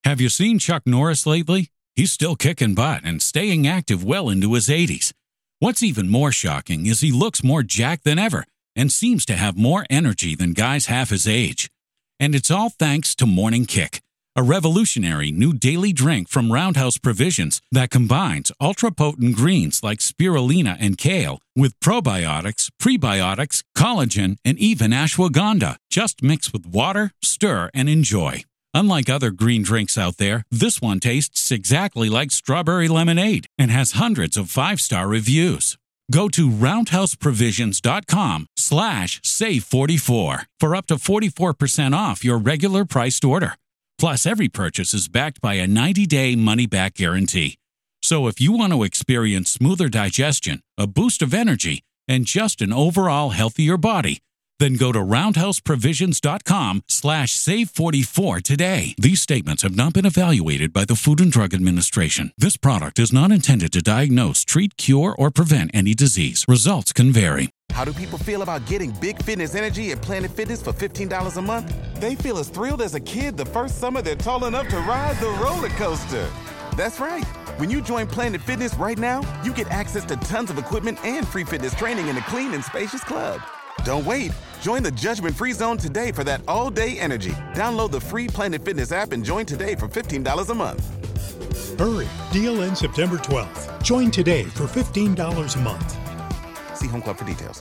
Have you seen Chuck Norris lately? He's still kicking butt and staying active well into his 80s. What's even more shocking is he looks more jacked than ever and seems to have more energy than guys half his age. And it's all thanks to Morning Kick, a revolutionary new daily drink from Roundhouse Provisions that combines ultra-potent greens like spirulina and kale with probiotics, prebiotics, collagen, and even ashwagandha. Just mix with water, stir, and enjoy. Unlike other green drinks out there, this one tastes exactly like strawberry lemonade and has hundreds of 5-star reviews. Go to roundhouseprovisions.com/save44 for up to 44% off your regular priced order. Plus, every purchase is backed by a 90-day money-back guarantee. So if you want to experience smoother digestion, a boost of energy, and just an overall healthier body, then go to roundhouseprovisions.com/save44 today. These statements have not been evaluated by the Food and Drug Administration. This product is not intended to diagnose, treat, cure, or prevent any disease. Results can vary. How do people feel about getting big fitness energy at Planet Fitness for $15 a month? They feel as thrilled as a kid the first summer they're tall enough to ride the roller coaster. That's right. When you join Planet Fitness right now, you get access to tons of equipment and free fitness training in a clean and spacious club. Don't wait. Join the judgment-free zone today for that all-day energy. Download the free Planet Fitness app and join today for $15 a month. Hurry. Deal ends September 12th. Join today for $15 a month. See Home Club for details.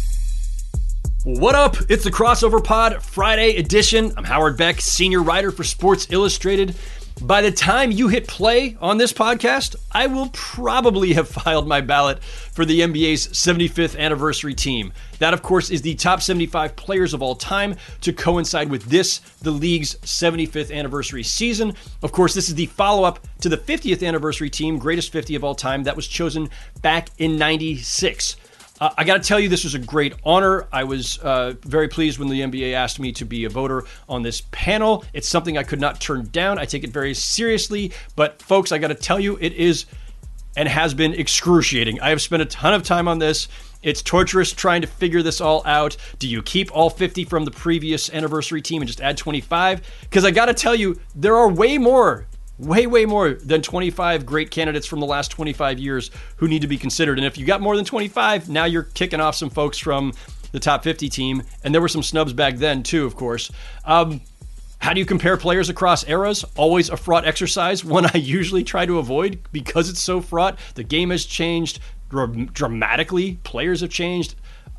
What up? It's the Crossover Pod Friday edition. I'm Howard Beck, senior writer for Sports Illustrated. By the time you hit play on this podcast, I will probably have filed my ballot for the NBA's 75th anniversary team. That, of course, is the top 75 players of all time to coincide with this, the league's 75th anniversary season. Of course, this is the follow-up to the 50th anniversary team, greatest 50 of all time, that was chosen back in 96. I got to tell you, this was a great honor. I was very pleased when the NBA asked me to be a voter on this panel. It's something I could not turn down. I take it very seriously. But folks, I got to tell you, it is and has been excruciating. I have spent a ton of time on this. It's torturous trying to figure this all out. Do you keep all 50 from the previous anniversary team and just add 25? Because I got to tell you, there are way more than 25 great candidates from the last 25 years who need to be considered. And if you got more than 25, now you're kicking off some folks from the top 50 team. And there were some snubs back then too, of course. How do you compare players across eras? Always a fraught exercise, one I usually try to avoid because it's so fraught. The game has changed dramatically. Players have changed.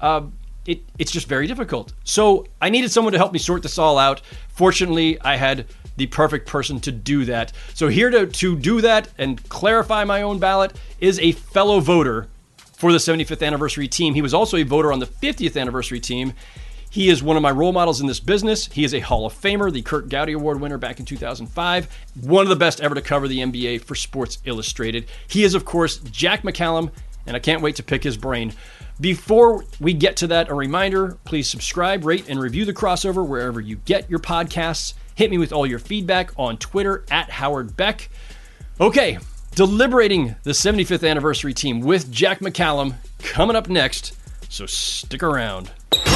It's just very difficult. So I needed someone to help me sort this all out. Fortunately, I had the perfect person to do that. So here to do that and clarify my own ballot is a fellow voter for the 75th anniversary team. He was also a voter on the 50th anniversary team. He is one of my role models in this business. He is a Hall of Famer, the Kurt Gowdy Award winner back in 2005, one of the best ever to cover the NBA for Sports Illustrated. He is, of course, Jack McCallum, and I can't wait to pick his brain. Before we get to that, a reminder, please subscribe, rate, and review The Crossover wherever you get your podcasts. Hit me with all your feedback on Twitter at Howard Beck. Okay, deliberating the 75th anniversary team with Jack McCallum coming up next, so stick around.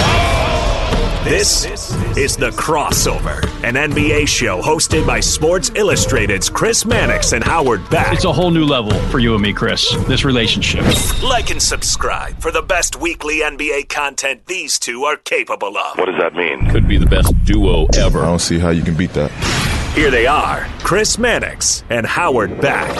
This is The Crossover, an NBA show hosted by Sports Illustrated's Chris Mannix and Howard Beck. It's a whole new level for you and me, Chris, this relationship. Like and subscribe for the best weekly NBA content these two are capable of. What does that mean? Could be the best duo ever. I don't see how you can beat that. Here they are, Chris Mannix and Howard Beck.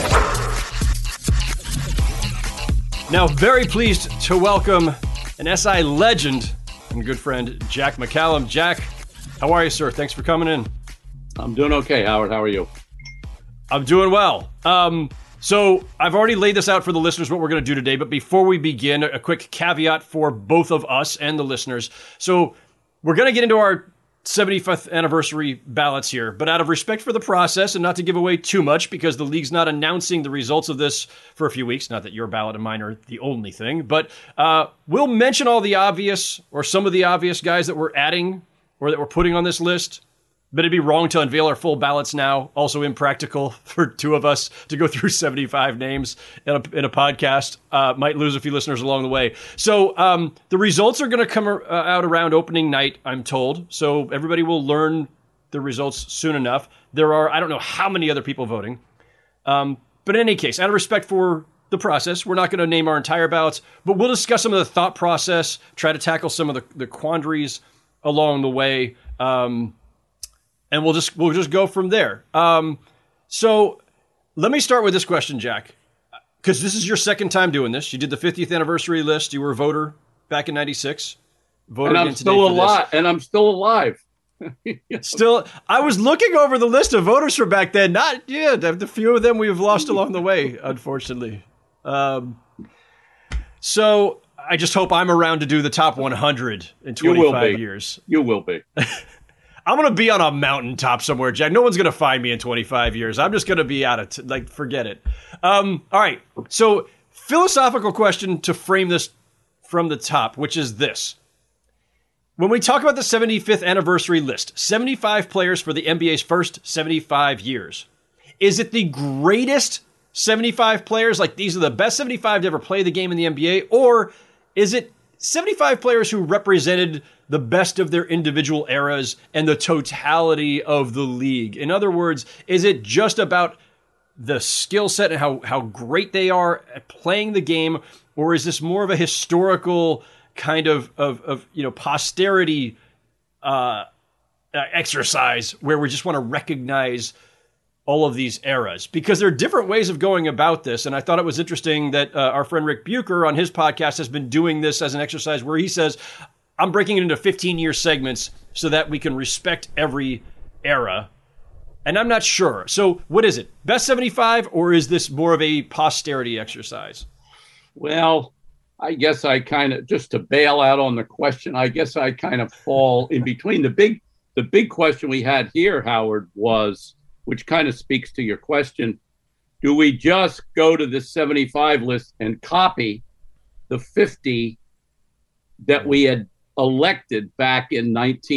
Now, very pleased to welcome an SI legend and good friend, Jack McCallum. Jack, how are you, sir? Thanks for coming in. I'm doing okay, Howard. How are you? I'm doing well. So I've already laid this out for the listeners, what we're going to do today. But before we begin, a quick caveat for both of us and the listeners. So we're going to get into our 75th anniversary ballots here, but out of respect for the process and not to give away too much because the league's not announcing the results of this for a few weeks, not that your ballot and mine are the only thing, but we'll mention all the obvious or some of the obvious guys that we're adding or that we're putting on this list, but it'd be wrong to unveil our full ballots now. Also impractical for two of us to go through 75 names in a podcast. Might lose a few listeners along the way. So the results are going to come out around opening night, I'm told. So everybody will learn the results soon enough. There are, I don't know how many other people voting. But in any case, out of respect for the process, we're not going to name our entire ballots, but we'll discuss some of the thought process, try to tackle some of the quandaries along the way, and we'll just go from there. So let me start with this question, Jack, because this is your second time doing this. You did the 50th anniversary list. You were a voter back in '96. And I'm still alive. And I'm still alive. Still, I was looking over the list of voters from back then. The few of them we've lost along the way, unfortunately. So I just hope I'm around to do the top 100 in 25 years. You will be. I'm going to be on a mountaintop somewhere, Jack. No one's going to find me in 25 years. I'm just going to be out of forget it. All right. So philosophical question to frame this from the top, which is this. When we talk about the 75th anniversary list, 75 players for the NBA's first 75 years, is it the greatest 75 players, like these are the best 75 to ever play the game in the NBA, or is it 75 players who represented the best of their individual eras and the totality of the league? In other words, is it just about the skill set and how great they are at playing the game, or is this more of a historical kind of posterity exercise where we just want to recognize all of these eras? Because there are different ways of going about this, and I thought it was interesting that our friend Rick Bucher on his podcast has been doing this as an exercise where he says, I'm breaking it into 15-year segments so that we can respect every era. And I'm not sure. So what is it? Best 75, or is this more of a posterity exercise? Well, I guess I kind of, just to bail out on the question, I guess I kind of fall in between. The big question we had here, Howard, was, which kind of speaks to your question, do we just go to the 75 list and copy the 50 that we had elected back in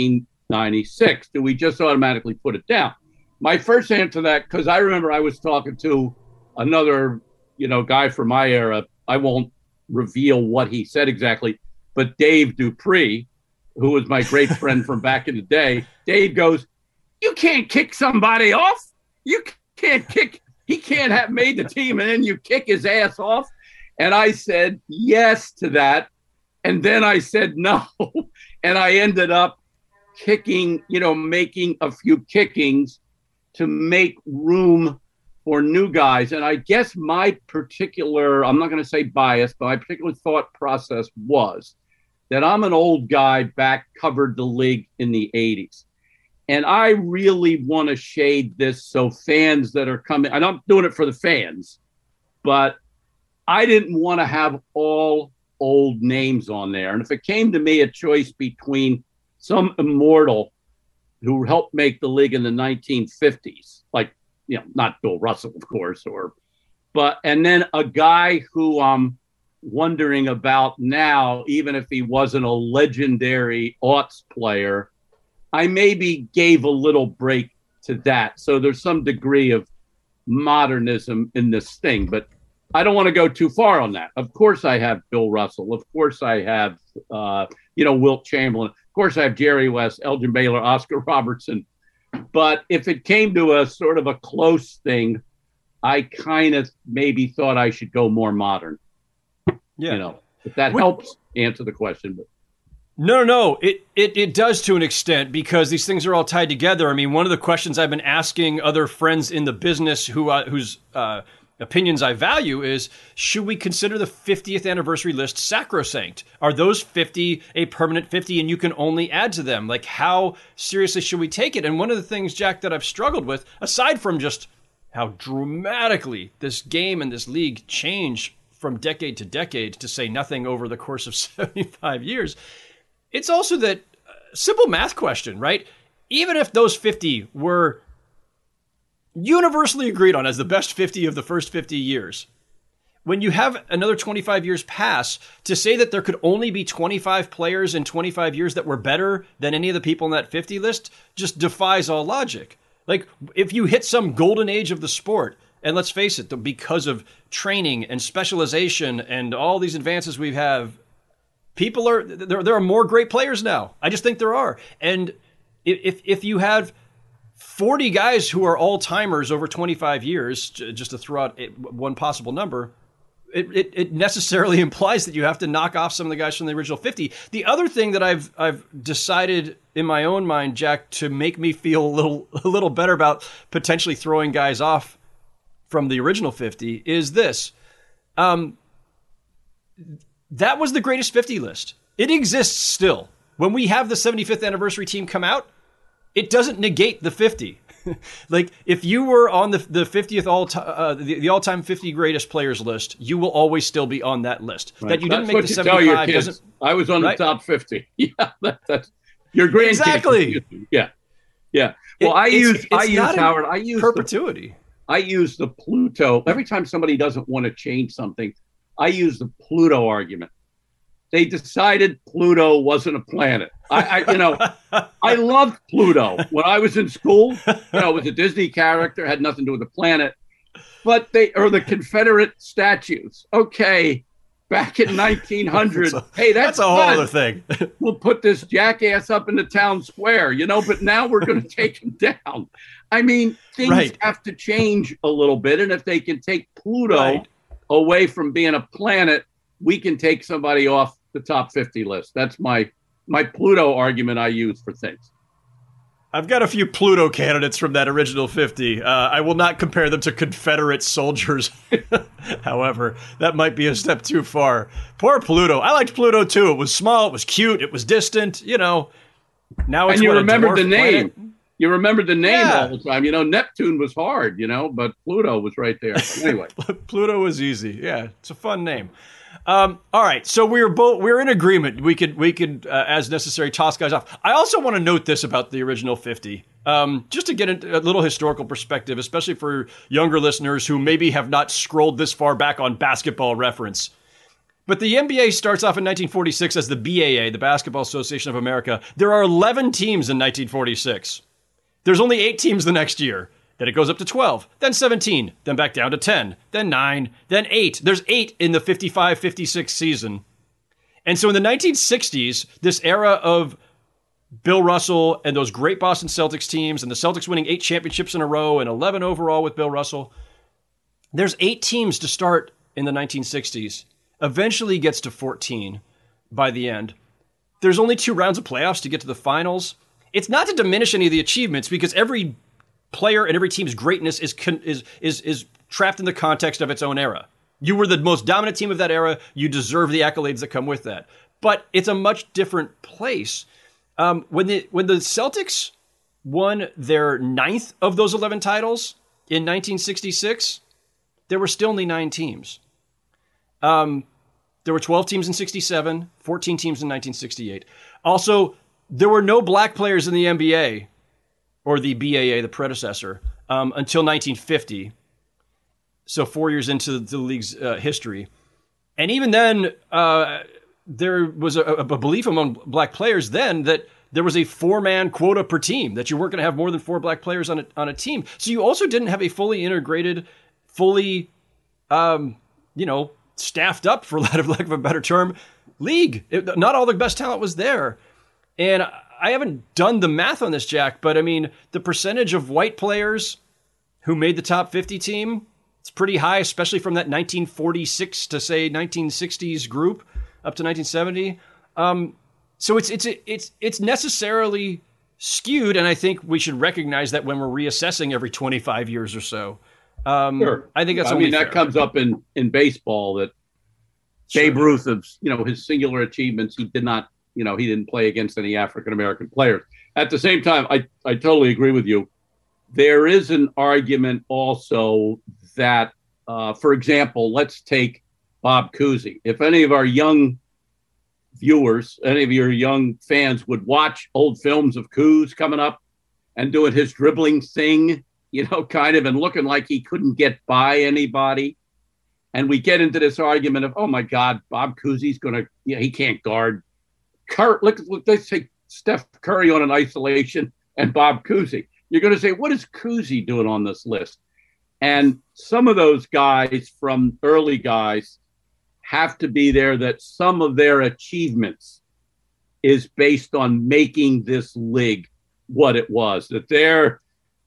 1996? Do we just automatically put it down? My first answer to that, because I remember I was talking to another, guy from my era. I won't reveal what he said exactly, but Dave Dupree, who was my great friend from back in the day, Dave goes, you can't kick somebody off. You can't kick. He can't have made the team and then you kick his ass off. And I said yes to that. And then I said no. And I ended up kicking, making a few kickings to make room for new guys. And I guess my particular, I'm not going to say bias, but my particular thought process was that I'm an old guy covered the league in the 80s. And I really want to shade this so fans that are coming, and I'm doing it for the fans, but I didn't want to have all old names on there. And if it came to me a choice between some immortal who helped make the league in the 1950s, like, not Bill Russell, of course, and then a guy who I'm wondering about now, even if he wasn't a legendary aughts player, I maybe gave a little break to that. So there's some degree of modernism in this thing, but I don't want to go too far on that. Of course I have Bill Russell. Of course I have, Wilt Chamberlain. Of course I have Jerry West, Elgin Baylor, Oscar Robertson. But if it came to a sort of a close thing, I kind of maybe thought I should go more modern. Yeah. If that helps answer the question. But No. It does to an extent, because these things are all tied together. I mean, one of the questions I've been asking other friends in the business whose opinions I value is, should we consider the 50th anniversary list sacrosanct? Are those 50 a permanent 50 and you can only add to them? Like, how seriously should we take it? And one of the things, Jack, that I've struggled with, aside from just how dramatically this game and this league change from decade to decade, to say nothing over the course of 75 years, it's also that simple math question, right? Even if those 50 were universally agreed on as the best 50 of the first 50 years, when you have another 25 years pass, to say that there could only be 25 players in 25 years that were better than any of the people in that 50 list just defies all logic. Like, if you hit some golden age of the sport, and let's face it, because of training and specialization and all these advances we have, there are more great players now. I just think there are. And if you have 40 guys who are all-timers over 25 years, just to throw out one possible number, it necessarily implies that you have to knock off some of the guys from the original 50. The other thing that I've decided in my own mind, Jack, to make me feel a little better about potentially throwing guys off from the original 50 is this. That was the greatest 50 list. It exists still. When we have the 75th anniversary team come out, it doesn't negate the 50. Like, if you were on the 50th the all-time 50 greatest players list, you will always still be on that list. Right. That you That's didn't make the 75 doesn't. I was on the top 50. Yeah, that's your grandkids. Exactly. Yeah. Well, I use perpetuity. I use the Pluto every time somebody doesn't want to change something. I use the Pluto argument. They decided Pluto wasn't a planet. I loved Pluto when I was in school. It was a Disney character, had nothing to do with the planet. But the Confederate statues. Okay, back in 1900, that's a whole other thing. We'll put this jackass up in the town square, but now we're going to take him down. I mean, things have to change a little bit, and if they can take Pluto away from being a planet, we can take somebody off the top 50 list. That's my Pluto argument I use for things. I've got a few Pluto candidates from that original 50. I will not compare them to Confederate soldiers. However, that might be a step too far. Poor Pluto. I liked Pluto too. It was small. It was cute. It was distant. Now it's you remember the name. Planet. You remember the name all the time. Neptune was hard, but Pluto was right there. Anyway. Pluto was easy. Yeah, it's a fun name. All right, so we're in agreement. We could as necessary toss guys off. I also want to note this about the original 50, just to get a little historical perspective, especially for younger listeners who maybe have not scrolled this far back on Basketball Reference. But the NBA starts off in 1946 as the BAA, the Basketball Association of America. There are 11 teams in 1946. There's only 8 teams the next year. Then it goes up to 12, then 17, then back down to 10, then 9, then 8. There's 8 in the 55-56 season. And so in the 1960s, this era of Bill Russell and those great Boston Celtics teams, and the Celtics winning 8 championships in a row and 11 overall with Bill Russell, there's 8 teams to start in the 1960s. Eventually gets to 14 by the end. There's only 2 rounds of playoffs to get to the finals. It's not to diminish any of the achievements, because every player and every team's greatness is trapped in the context of its own era. You were the most dominant team of that era. You deserve the accolades that come with that. But it's a much different place. When the Celtics won their 9th of those 11 titles in 1966, there were still only 9 teams. There were 12 teams in 67, 14 teams in 1968. Also, there were no black players in the NBA, or the BAA, the predecessor, until 1950. So 4 years into the league's history. And even then, there was a belief among black players then that there was a 4-man quota per team, that you weren't going to have more than 4 black players on a team. So you also didn't have a fully integrated, fully, staffed up, for lack of a better term, league. Not all the best talent was there. And I haven't done the math on this, Jack, but I mean, the percentage of white players who made the top 50 team, it's pretty high, especially from that 1946 to say 1960s group up to 1970. So it's necessarily skewed, and I think we should recognize that when we're reassessing every 25 years or so. Sure. I think that's only fair. That comes up in baseball, that Babe Ruth, of his singular achievements, he did not. He didn't play against any African-American players. At the same time, I totally agree with you. There is an argument also that, for example, let's take Bob Cousy. If any of our young viewers, any of your young fans would watch old films of Coos coming up and doing his dribbling thing, kind of, and looking like he couldn't get by anybody. And we get into this argument of, oh my God, Bob Cousy's he can't guard. Let's take Steph Curry on an isolation and Bob Cousy. You're going to say, what is Cousy doing on this list? And some of those guys, from early guys, have to be there, that some of their achievements is based on making this league what it was, that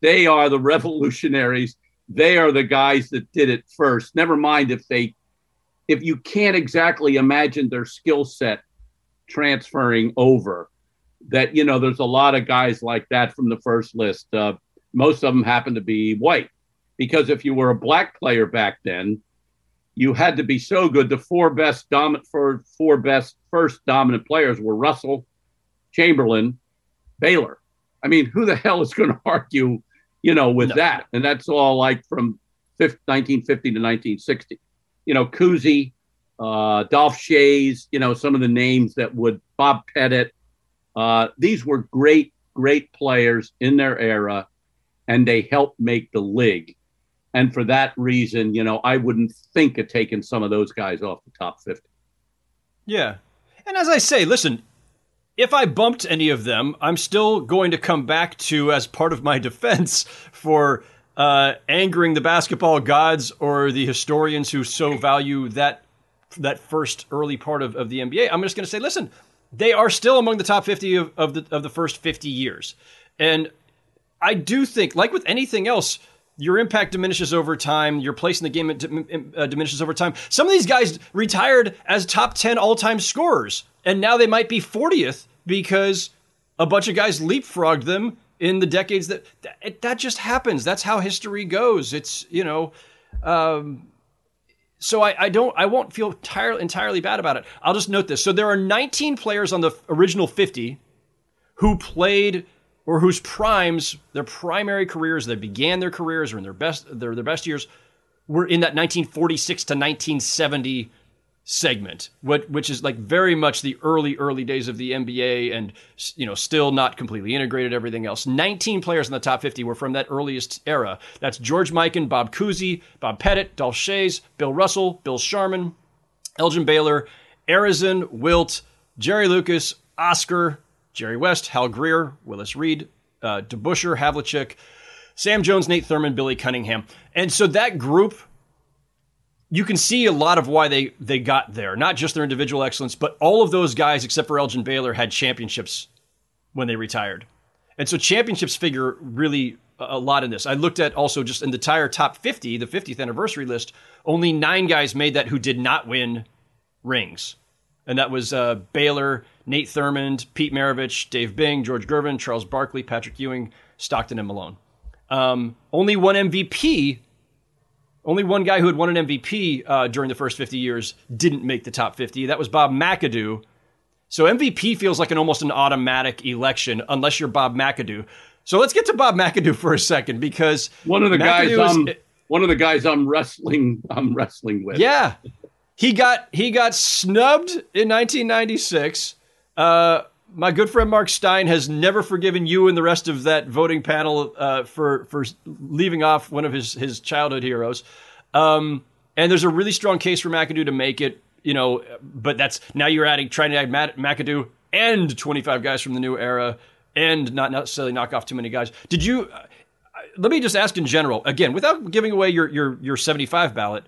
They are the revolutionaries. They are the guys that did it first. Never mind if you can't exactly imagine their skill set transferring over, that, there's a lot of guys like that from the first list. Most of them happen to be white, because if you were a black player back then, you had to be so good. The four best first dominant players were Russell, Chamberlain, Baylor. I mean, who the hell is going to argue, with that? And that's all like from 1950 to 1960. Cousy, Dolph Schayes, some of the names that would, Bob Pettit. These were great, great players in their era, and they helped make the league. And for that reason, I wouldn't think of taking some of those guys off the top 50. Yeah. And as I say, listen, if I bumped any of them, I'm still going to come back to, as part of my defense for angering the basketball gods or the historians who so value that first early part of the NBA, I'm just going to say, listen, they are still among the top 50 of the first 50 years. And I do think, like with anything else, your impact diminishes over time. Your place in the game diminishes over time. Some of these guys retired as top 10 all-time scorers, and now they might be 40th because a bunch of guys leapfrogged them in the decades that just happens. That's how history goes. It's, so I won't feel entirely bad about it. I'll just note this. So there are 19 players on the original 50 who played, or whose primes, their primary careers, they began their careers or in their best years, were in that 1946 to 1970 segment, which is like very much the early days of the NBA, and still not completely integrated everything else. 19 players in the top 50 were from that earliest era. That's George Mikan, Bob Cousy, Bob Pettit, Dolph Schayes, Bill Russell, Bill Sharman, Elgin Baylor, Arizin, Wilt, Jerry Lucas, Oscar, Jerry West, Hal Greer, Willis Reed, DeBusschere, Havlicek, Sam Jones, Nate Thurman, Billy Cunningham. And so that group, you can see a lot of why they got there. Not just their individual excellence, but all of those guys, except for Elgin Baylor, had championships when they retired. And so championships figure really a lot in this. I looked at also just in the entire top 50, the 50th anniversary list, only 9 guys made that who did not win rings. And that was Baylor, Nate Thurmond, Pete Maravich, Dave Bing, George Gervin, Charles Barkley, Patrick Ewing, Stockton, and Malone. Only one MVP, only one guy who had won an MVP during the first 50 years didn't make the top 50. That was Bob McAdoo. So MVP feels like almost an automatic election unless you're Bob McAdoo. So let's get to Bob McAdoo for a second, because one of the guys I'm wrestling with. Yeah. He got snubbed in 1996. My good friend Mark Stein has never forgiven you and the rest of that voting panel for leaving off one of his childhood heroes. And there's a really strong case for McAdoo to make it, but that's now you're trying to add McAdoo and 25 guys from the new era and not necessarily knock off too many guys. Did you? Let me just ask in general, again, without giving away your 75 ballot.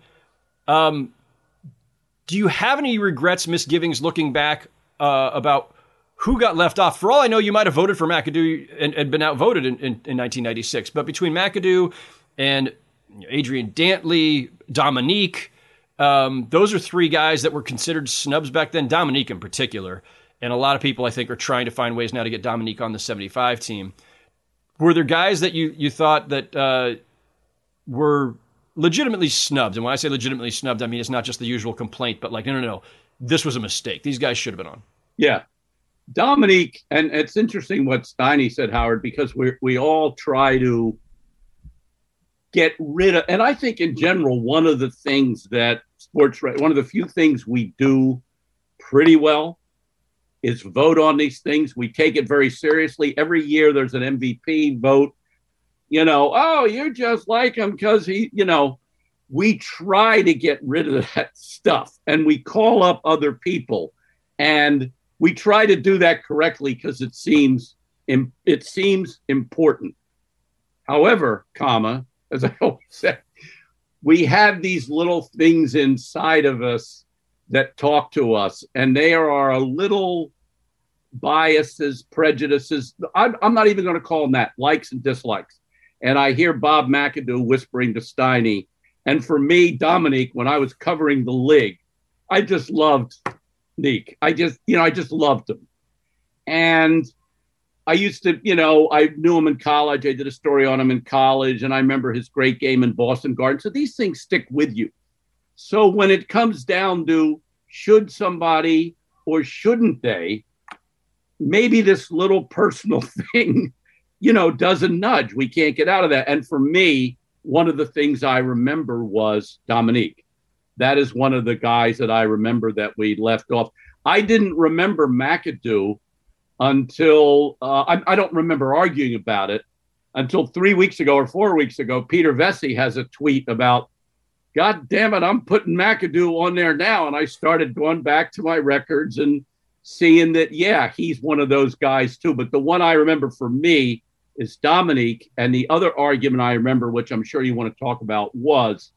Do you have any regrets, misgivings looking back about who got left off? For all I know, you might have voted for McAdoo and been outvoted in 1996. But between McAdoo and Adrian Dantley, Dominique, those are 3 guys that were considered snubs back then, Dominique in particular. And a lot of people, I think, are trying to find ways now to get Dominique on the 75 team. Were there guys that you thought that were legitimately snubbed? And when I say legitimately snubbed, I mean it's not just the usual complaint, but like, no, this was a mistake. These guys should have been on. Yeah. Dominique, and it's interesting what Steiny said, Howard, because we all try to get rid of, and I think in general, one of the things that one of the few things we do pretty well is vote on these things. We take it very seriously. Every year there's an MVP vote. You're just like him because we try to get rid of that stuff, and we call up other people, and we try to do that correctly because it seems important. However, as I always say, we have these little things inside of us that talk to us, and they are a little biases, prejudices. I'm not even going to call them that, likes and dislikes. and I hear Bob McAdoo whispering to Steiny. And for me, Dominique, when I was covering the league, I just loved Neek. I just loved him. And I used to, I knew him in college. I did a story on him in college, and I remember his great game in Boston Garden. So these things stick with you. So when it comes down to should somebody or shouldn't they, maybe this little personal thing, does a nudge. We can't get out of that. And for me, one of the things I remember was Dominique. That is one of the guys that I remember that we left off. I didn't remember McAdoo until I don't remember arguing about it until 3 weeks ago or 4 weeks ago. Peter Vesey has a tweet about, God damn it, I'm putting McAdoo on there now. And I started going back to my records and seeing that, yeah, he's one of those guys too. But the one I remember for me is Dominique. And the other argument I remember, which I'm sure you want to talk about, was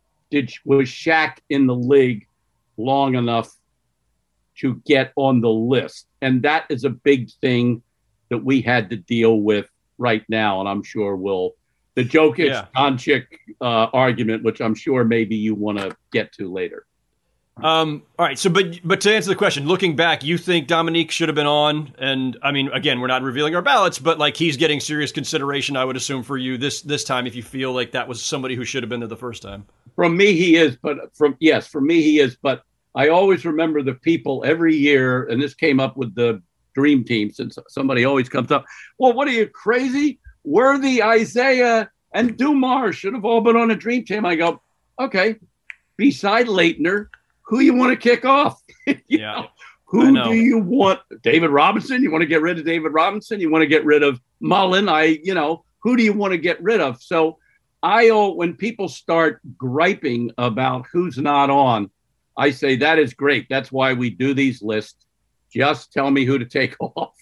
Shaq in the league long enough to get on the list? And that is a big thing that we had to deal with right now. And I'm sure the Jokic-Doncic argument, which I'm sure maybe you want to get to later. All right. So, but to answer the question, looking back, you think Dominique should have been on? And I mean, again, we're not revealing our ballots, but like he's getting serious consideration, I would assume, for you this time, if you feel like that was somebody who should have been there the first time. From me, he is. For me, he is. But I always remember the people every year, and this came up with the Dream Team, since somebody always comes up, well, what are you, crazy? Worthy, Isaiah, and Dumars should have all been on a Dream Team. I go, okay, beside Leitner, who you want to kick off? Who do you want? David Robinson? You want to get rid of David Robinson? You want to get rid of Mullen? Who do you want to get rid of? So when people start griping about who's not on, I say that is great. That's why we do these lists. Just tell me who to take off.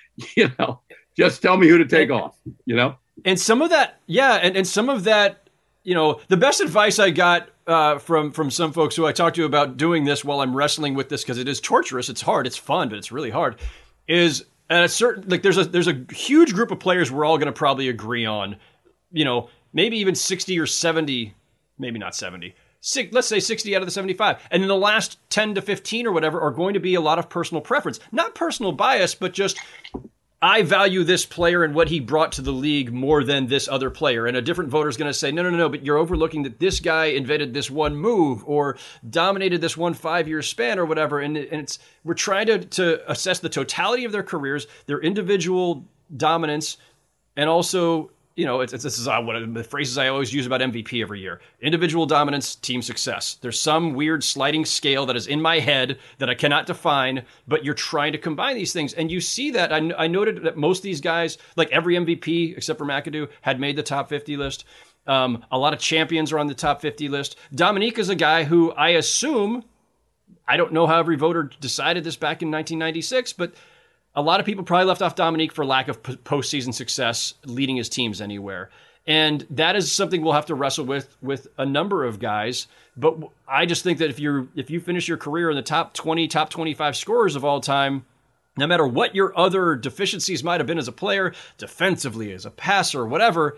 Just tell me who to take off. And some of that, and some of that, the best advice I got from some folks who I talked to about doing this while I'm wrestling with this, because it is torturous, it's hard, it's fun, but it's really hard, is at a certain, like there's a huge group of players we're all going to probably agree on, maybe even 60 or 70, maybe not 70. Let's say 60 out of the 75. And then the last 10 to 15 or whatever are going to be a lot of personal preference. Not personal bias, but just I value this player and what he brought to the league more than this other player. And a different voter is going to say, no, but you're overlooking that this guy invented this one move or dominated this one 5-year span or whatever. And we're trying to assess the totality of their careers, their individual dominance, and also, this is one of the phrases I always use about MVP every year. Individual dominance, team success. There's some weird sliding scale that is in my head that I cannot define, but you're trying to combine these things. And you see that. I noted that most of these guys, like every MVP except for McAdoo, had made the top 50 list. A lot of champions are on the top 50 list. Dominique is a guy who I assume, I don't know how every voter decided this back in 1996, but a lot of people probably left off Dominique for lack of postseason success leading his teams anywhere. And that is something we'll have to wrestle with a number of guys. But I just think that if you finish your career in the top 20, top 25 scorers of all time, no matter what your other deficiencies might have been as a player, defensively, as a passer, whatever,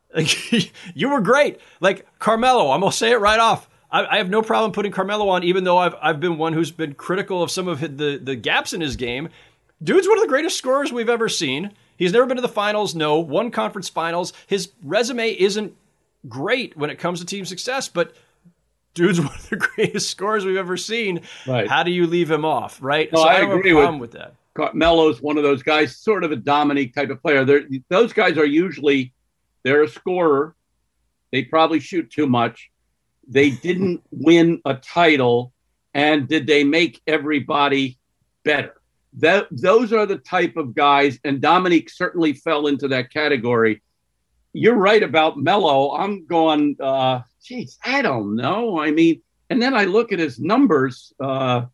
you were great. Like Carmelo, I'm going to say it right off. I have no problem putting Carmelo on, even though I've been one who's been critical of some of the gaps in his game. Dude's one of the greatest scorers we've ever seen. He's never been to the finals, no. Won conference finals. His resume isn't great when it comes to team success, but dude's one of the greatest scorers we've ever seen. Right. How do you leave him off, right? No, so I agree have a problem with that. Melo's one of those guys, sort of a Dominique type of player. Those guys are usually, they're a scorer. They probably shoot too much. They didn't win a title. And did they make everybody better? Those are the type of guys, and Dominique certainly fell into that category. You're right about Melo. I'm going, I don't know. I mean, and then I look at his numbers. The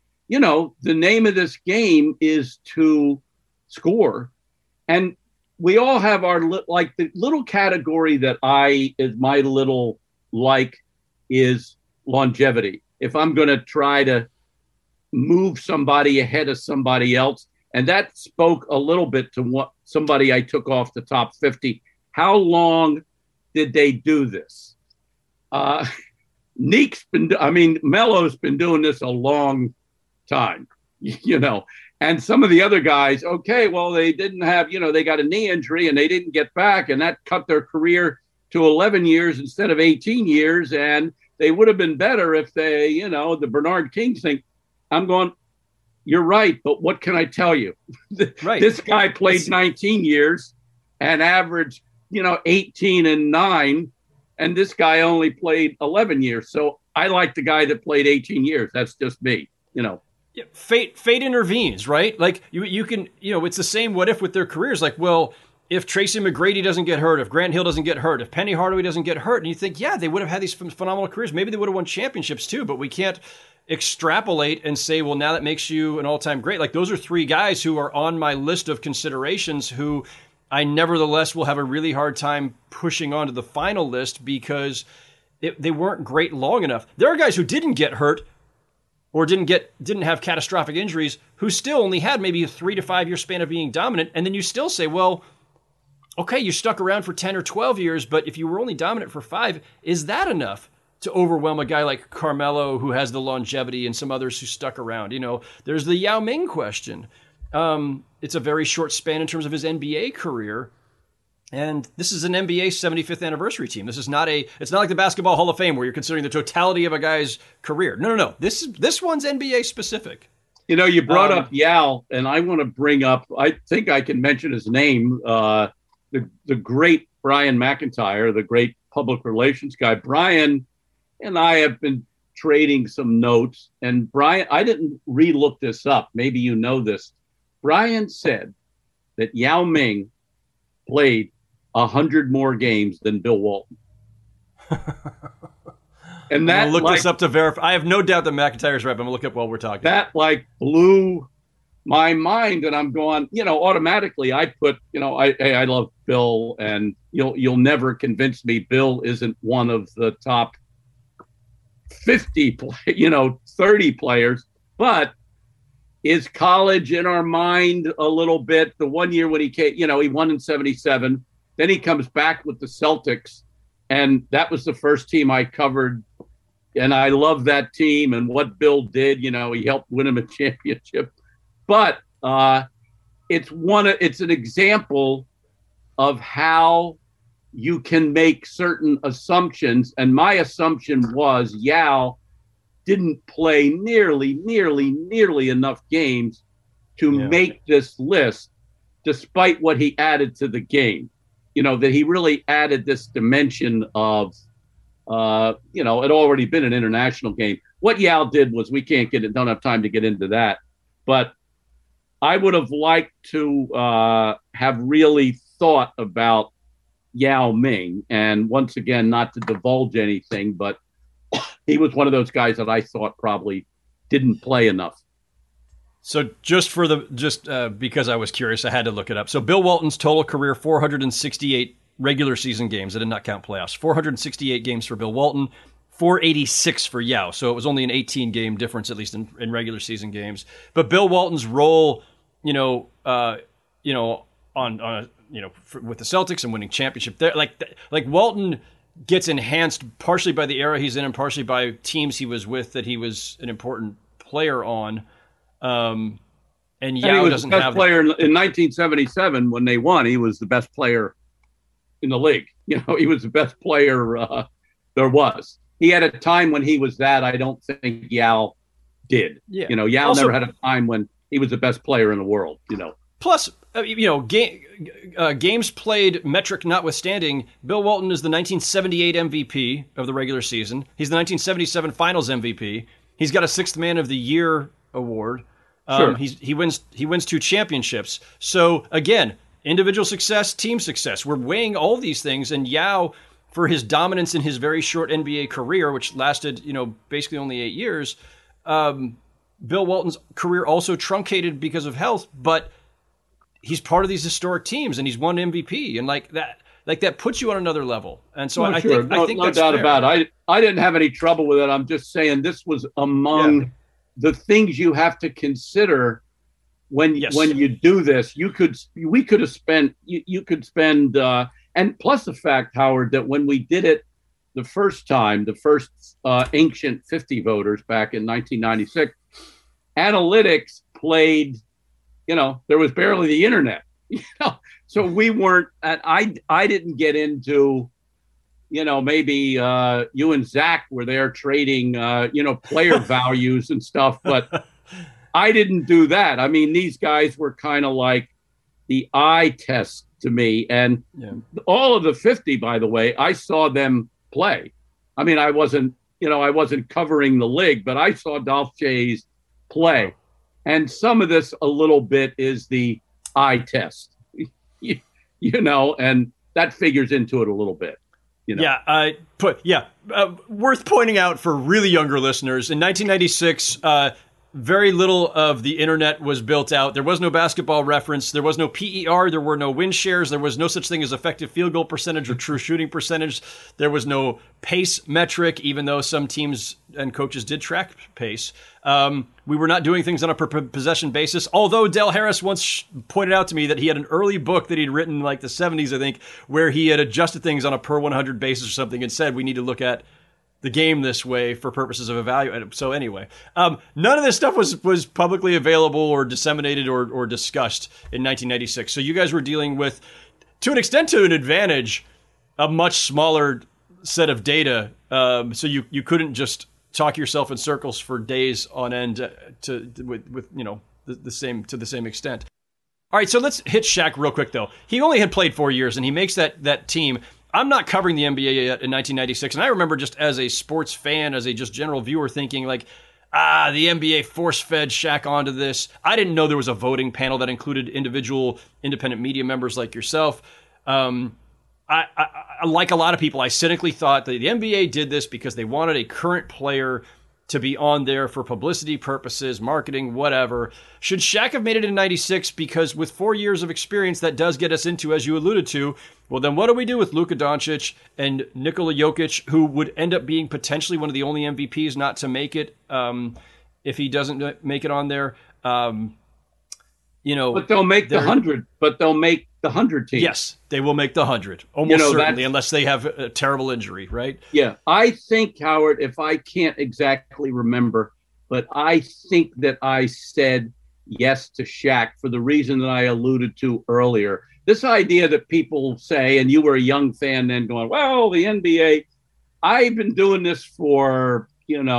name of this game is to score. And we all have our, like the little category that is my little is longevity. If I'm going to try to move somebody ahead of somebody else. And that spoke a little bit to what somebody I took off the top 50. how long did they do this? Melo's been doing this a long time, and some of the other guys, okay, well, they didn't have, they got a knee injury and they didn't get back, and that cut their career to 11 years instead of 18 years. And they would have been better if they, the Bernard King thing. I'm going, you're right, but what can I tell you? Right. This guy played 19 years and averaged, 18 and 9. And this guy only played 11 years. So I like the guy that played 18 years. That's just me, Yeah, fate intervenes, right? Like you can, it's the same what if with their careers. Like, well, if Tracy McGrady doesn't get hurt, if Grant Hill doesn't get hurt, if Penny Hardaway doesn't get hurt, and you think, yeah, they would have had these phenomenal careers. Maybe they would have won championships too, but we can't extrapolate and say, well, now that makes you an all-time great. Like, those are three guys who are on my list of considerations who I nevertheless will have a really hard time pushing onto the final list because they weren't great long enough. There are guys who didn't get hurt or didn't have catastrophic injuries who still only had maybe a 3 to 5 year span of being dominant. And then you still say, well, okay, you stuck around for 10 or 12 years, but if you were only dominant for 5, is that enough to overwhelm a guy like Carmelo who has the longevity and some others who stuck around? There's the Yao Ming question. It's a very short span in terms of his NBA career. And this is an NBA 75th anniversary team. It's not like the Basketball Hall of Fame where you're considering the totality of a guy's career. No. This one's NBA specific. You brought up Yao, and I want to bring up, I think I can mention his name, the great Brian McIntyre, the great public relations guy. Brian and I have been trading some notes, and Brian, I didn't re-look this up. Maybe you know this. Brian said that Yao Ming played 100 more games than Bill Walton. And that, I'm gonna look this up to verify. I have no doubt that McIntyre's right, but I'm gonna look up while we're talking. That blew my mind, and I'm going, automatically I put, I love Bill, and you'll never convince me Bill isn't one of the top 50, 30 players, but is college in our mind a little bit? The one year when he came, he won in 77, then he comes back with the Celtics, and that was the first team I covered. And I love that team and what Bill did. He helped win him a championship. But it's an example of how you can make certain assumptions. And my assumption was Yao didn't play nearly enough games to make this list, despite what he added to the game. That he really added this dimension of, it already been an international game. What Yao did was, don't have time to get into that. But I would have liked to have really thought about Yao Ming. And once again, not to divulge anything, but he was one of those guys that I thought probably didn't play enough. So because I was curious, I had to look it up. So Bill Walton's total career, 468 regular season games. I did not count playoffs. 468 games for Bill Walton, 486 for Yao. So it was only an 18-game difference, at least in regular season games. But Bill Walton's role, with the Celtics and winning championship, there, like Walton gets enhanced partially by the era he's in and partially by teams he was with that he was an important player on. And Yao doesn't have the player in 1977 when they won. He was the best player in the league. He was the best player there was. He had a time when he was that. I don't think Yao did. Yeah. Yao also never had a time when he was the best player in the world. Plus, games played metric notwithstanding, Bill Walton is the 1978 MVP of the regular season. He's the 1977 Finals MVP. He's got a Sixth Man of the Year award. Sure. He wins 2 championships. So again, individual success, team success. We're weighing all these things, and Yao, for his dominance in his very short NBA career, which lasted, basically only 8 years, Bill Walton's career also truncated because of health, but he's part of these historic teams and he's won MVP, and that puts you on another level. And so I think no doubt about it. I didn't have any trouble with it. I'm just saying this was among the things you have to consider when you do this. You could spend And plus the fact, Howard, that when we did it the first time, the first ancient 50 voters back in 1996, analytics played, there was barely the internet, so we weren't, and I didn't get into, maybe you and Zach were there trading, player values and stuff, but I didn't do that. I mean, these guys were kind of like the eye test to me. And all of the 50, by the way, I saw them play. I mean, I wasn't covering the league, but I saw Dolph Jays play. And some of this a little bit is the eye test, and that figures into it a little bit. Yeah, worth pointing out for really younger listeners, in 1996, very little of the internet was built out. There was no Basketball Reference. There was no PER. There were no win shares. There was no such thing as effective field goal percentage or true shooting percentage. There was no pace metric, even though some teams and coaches did track pace. We were not doing things on a per possession basis, although Del Harris once pointed out to me that he had an early book that he'd written in like the 70s, I think, where he had adjusted things on a per 100 basis or something and said we need to look at the game this way for purposes of evaluating. So anyway, none of this stuff was publicly available or disseminated or discussed in 1996. So you guys were dealing with, to an extent, to an advantage, a much smaller set of data. So you couldn't just talk yourself in circles for days on end with the same extent. All right, so let's hit Shaq real quick though. He only had played 4 years, and he makes that team. I'm not covering the NBA yet in 1996, and I remember just as a sports fan, as a just general viewer, thinking like, the NBA force-fed Shaq onto this. I didn't know there was a voting panel that included individual independent media members like yourself. I like a lot of people, I cynically thought that the NBA did this because they wanted a current player to be on there for publicity purposes, marketing, whatever. Should Shaq have made it in 96? Because with 4 years of experience, that does get us into, as you alluded to, well, then what do we do with Luka Doncic and Nikola Jokic, who would end up being potentially one of the only MVPs not to make it if he doesn't make it on there? But they'll make the 100. But they'll make the 100 team. Yes, they will make the 100, almost certainly, unless they have a terrible injury, right? Yeah, I think, Howard, if I can't exactly remember, but I think that I said yes to Shaq for the reason that I alluded to earlier. This idea that people say, and you were a young fan then going, well, the NBA, I've been doing this for,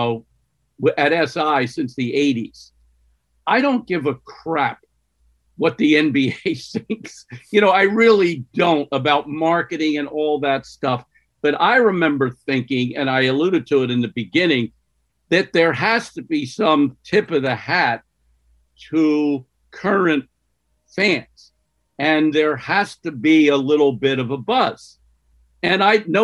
at SI since the 80s. I don't give a crap what the NBA thinks. I really don't, about marketing and all that stuff. But I remember thinking, and I alluded to it in the beginning, that there has to be some tip of the hat to current fans. And there has to be a little bit of a buzz. And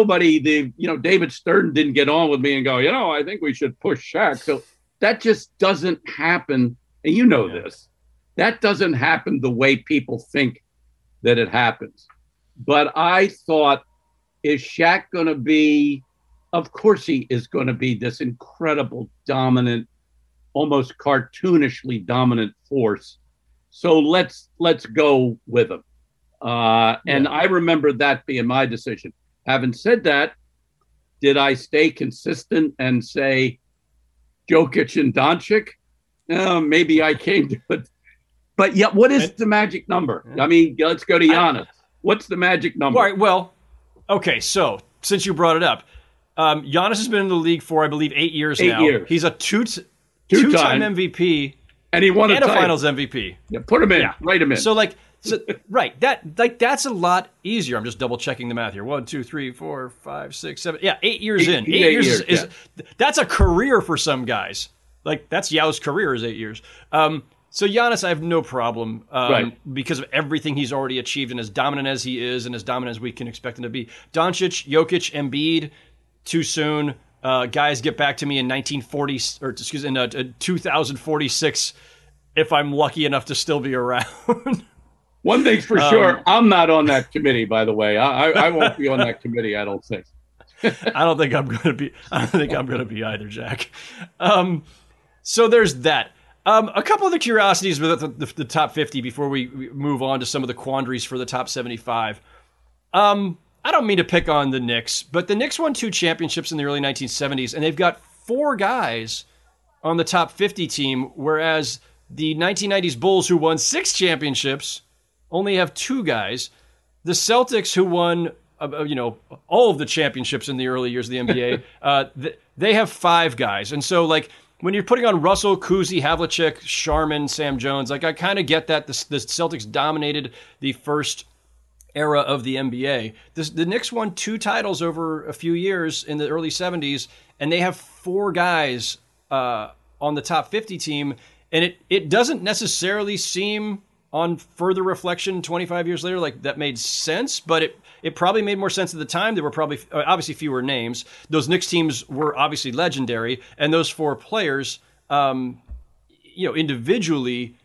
David Stern didn't get on with me and go, I think we should push Shaq. So that just doesn't happen. And this. That doesn't happen the way people think that it happens. But I thought, is Shaq going to be, of course he is going to be this incredible, dominant, almost cartoonishly dominant force. So let's go with him. And I remember that being my decision. Having said that, did I stay consistent and say Jokic and Doncic? Maybe I came to it. But what is the magic number? I mean, let's go to Giannis. What's the magic number? All right, well, okay, so since you brought it up, Giannis has been in the league for, I believe, 8 years now. 8 years. He's a two-time MVP. And he won a Finals MVP. Yeah, put him in. Yeah. Write him in. So, right, that's a lot easier. I'm just double-checking the math here. 1, 2, 3, 4, 5, 6, 7. Yeah, 8 years in. 8 years is that's a career for some guys. That's Yao's career is 8 years. So Giannis, I have no problem because of everything he's already achieved and as dominant as he is and as dominant as we can expect him to be. Doncic, Jokic, Embiid, too soon. Guys, get back to me in 2046 if I'm lucky enough to still be around. One thing's for sure, I'm not on that committee, by the way. I won't be on that committee, I don't think. I don't think I'm going to be either, Jack. So there's that. A couple of the curiosities with the top 50 before we move on to some of the quandaries for the top 75. I don't mean to pick on the Knicks, but the Knicks won 2 championships in the early 1970s, and they've got 4 guys on the top 50 team, whereas the 1990s Bulls, who won 6 championships, only have 2 guys. The Celtics, who won all of the championships in the early years of the NBA, they have 5 guys. And so, like, when you're putting on Russell, Cousy, Havlicek, Sharman, Sam Jones, like, I kind of get that the Celtics dominated the first era of the NBA. The Knicks won 2 titles over a few years in the early 70s, and they have 4 guys on the top 50 team, and it doesn't necessarily seem, on further reflection 25 years later, like that made sense, but it probably made more sense at the time. There were probably obviously fewer names. Those Knicks teams were obviously legendary, and those 4 players, individually,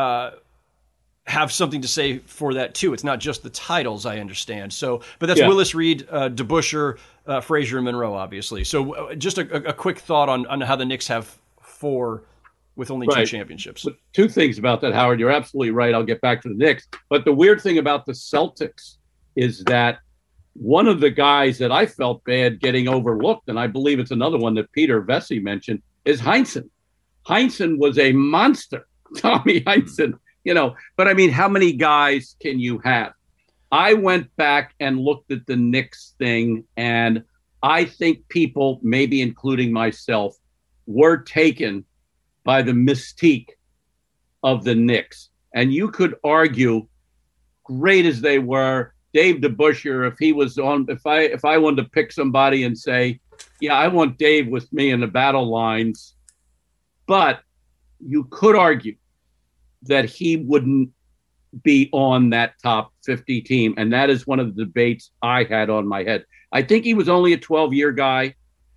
have something to say for that too. It's not just the titles, I understand. So, but that's Willis Reed, DeBusschere, Frazier, and Monroe, obviously. So, just a quick thought on how the Knicks have 4 with only 2 championships. But 2 things about that, Howard. You're absolutely right. I'll get back to the Knicks. But the weird thing about the Celtics is that one of the guys that I felt bad getting overlooked, and I believe it's another one that Peter Vesey mentioned, is Heinsohn. Heinsohn was a monster. Tommy Heinsohn. But I mean, how many guys can you have? I went back and looked at the Knicks thing, and I think people, maybe including myself, were taken by the mystique of the Knicks. And you could argue, great as they were, Dave DeBusschere, if I wanted to pick somebody and say, yeah, I want Dave with me in the battle lines, but you could argue that he wouldn't be on that top 50 team. And that is one of the debates I had on my head. I think he was only a 12-year guy.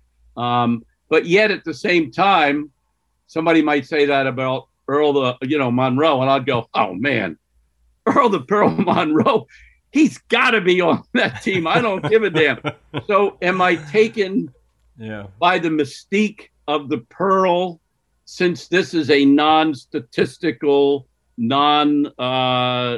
But yet at the same time, somebody might say that about Earl, Monroe. And I'd go, oh man, Earl the Pearl Monroe, he's got to be on that team. I don't give a damn. So am I taken by the mystique of the Pearl, since this is a non-statistical, we're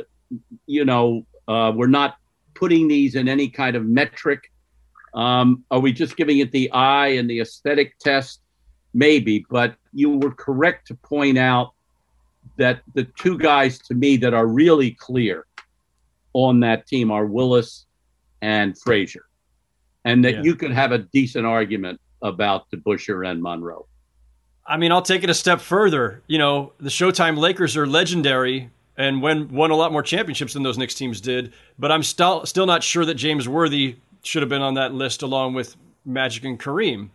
not putting these in any kind of metric. Are we just giving it the eye and the aesthetic test? Maybe, but you were correct to point out that the 2 guys to me that are really clear on that team are Willis and Frazier, and that you could have a decent argument about DeBusschere and Monroe. I mean, I'll take it a step further. The Showtime Lakers are legendary and won a lot more championships than those Knicks teams did, but I'm still not sure that James Worthy should have been on that list along with Magic and Kareem.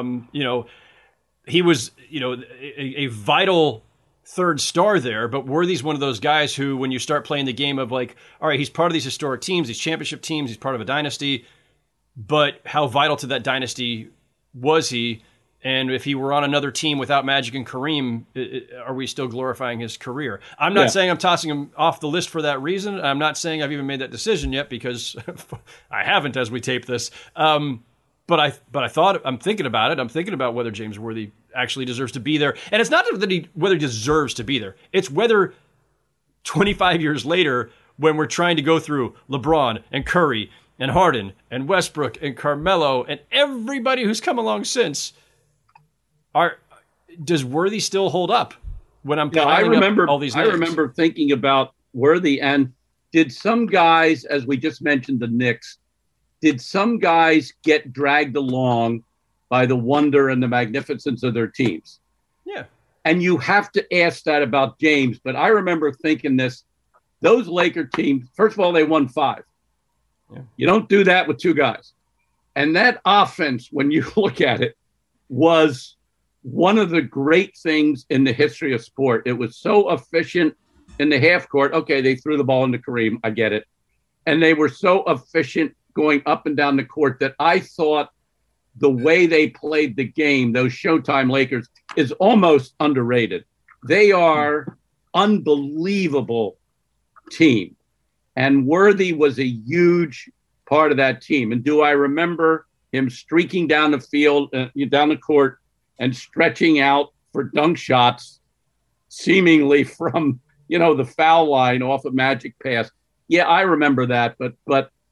He was, a vital third star there, but Worthy's one of those guys who, when you start playing the game of like, all right, he's part of these historic teams, these championship teams, he's part of a dynasty, but how vital to that dynasty was he? And if he were on another team without Magic and Kareem, are we still glorifying his career? I'm not saying I'm tossing him off the list for that reason. I'm not saying I've even made that decision yet, because I haven't as we tape this. But I thought, I'm thinking about it. I'm thinking about whether James Worthy actually deserves to be there. And it's not that whether he deserves to be there. It's whether 25 years later, when we're trying to go through LeBron and Curry and Harden and Westbrook and Carmelo and everybody who's come along since, does Worthy still hold up when I'm piling up all these names? I remember thinking about Worthy, and did some guys, as we just mentioned, the Knicks, did some guys get dragged along by the wonder and the magnificence of their teams? Yeah. And you have to ask that about James, but I remember thinking this, those Laker teams, first of all, they won 5. Yeah. You don't do that with 2 guys. And that offense, when you look at it, was one of the great things in the history of sport. It was so efficient in the half court. Okay, they threw the ball into Kareem. I get it. And they were so efficient going up and down the court that I thought the way they played the game, those Showtime Lakers, is almost underrated. They are unbelievable team. And Worthy was a huge part of that team. And do I remember him streaking down the field, down the court, and stretching out for dunk shots, seemingly from, the foul line off a Magic pass? Yeah, I remember that. But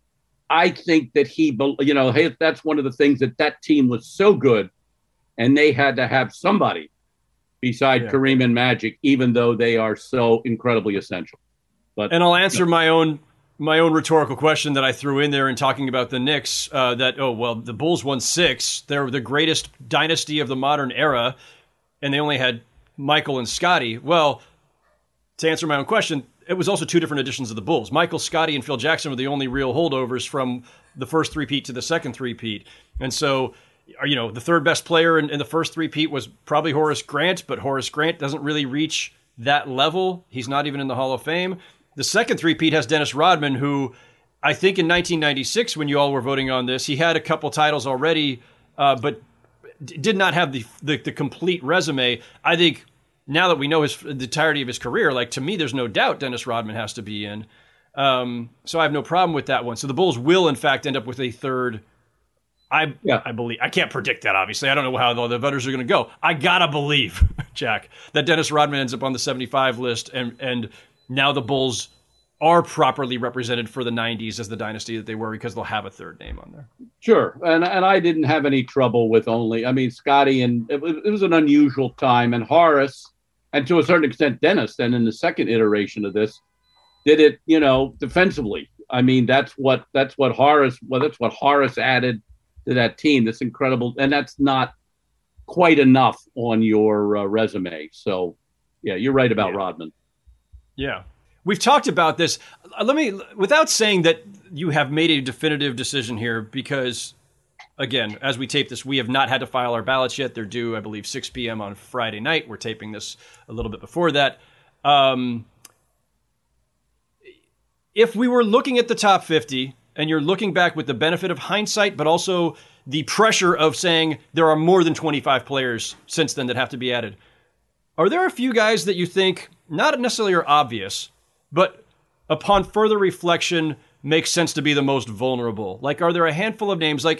I think that hey, that's one of the things that team was so good, and they had to have somebody beside Kareem and Magic, even though they are so incredibly essential. And I'll answer my own rhetorical question that I threw in there in talking about the Knicks. The Bulls won 6. They're the greatest dynasty of the modern era, and they only had Michael and Scottie. Well, to answer my own question, it was also 2 different editions of the Bulls. Michael, Scottie, and Phil Jackson were the only real holdovers from the first three-peat to the second three-peat. And so, the third best player in the first three-peat was probably Horace Grant, but Horace Grant doesn't really reach that level. He's not even in the Hall of Fame. The second three-peat has Dennis Rodman, who I think in 1996, when you all were voting on this, he had a couple titles already, but did not have the complete resume. I think now that we know the entirety of his career, to me, there's no doubt Dennis Rodman has to be in. So I have no problem with that one. So the Bulls will, in fact, end up with a third. I believe. I can't predict that, obviously. I don't know how the voters are going to go. I got to believe, Jack, that Dennis Rodman ends up on the 75 list, and now the Bulls are properly represented for the 90s as the dynasty that they were, because they'll have a third name on there. Sure. And I didn't have any trouble with Scottie, and it was an unusual time, and Horace, and to a certain extent Dennis, then in the second iteration of this, did it, defensively. That's what Horace added to that team. That's incredible. And that's not quite enough on your resume. So, yeah, you're right about Rodman. Yeah. We've talked about this. Without saying that you have made a definitive decision here, because, again, as we tape this, we have not had to file our ballots yet. They're due, I believe, 6 p.m. on Friday night. We're taping this a little bit before that. If we were looking at the top 50, and you're looking back with the benefit of hindsight, but also the pressure of saying there are more than 25 players since then that have to be added, are there a few guys that you think not necessarily are obvious, but upon further reflection makes sense to be the most vulnerable? Are there a handful of names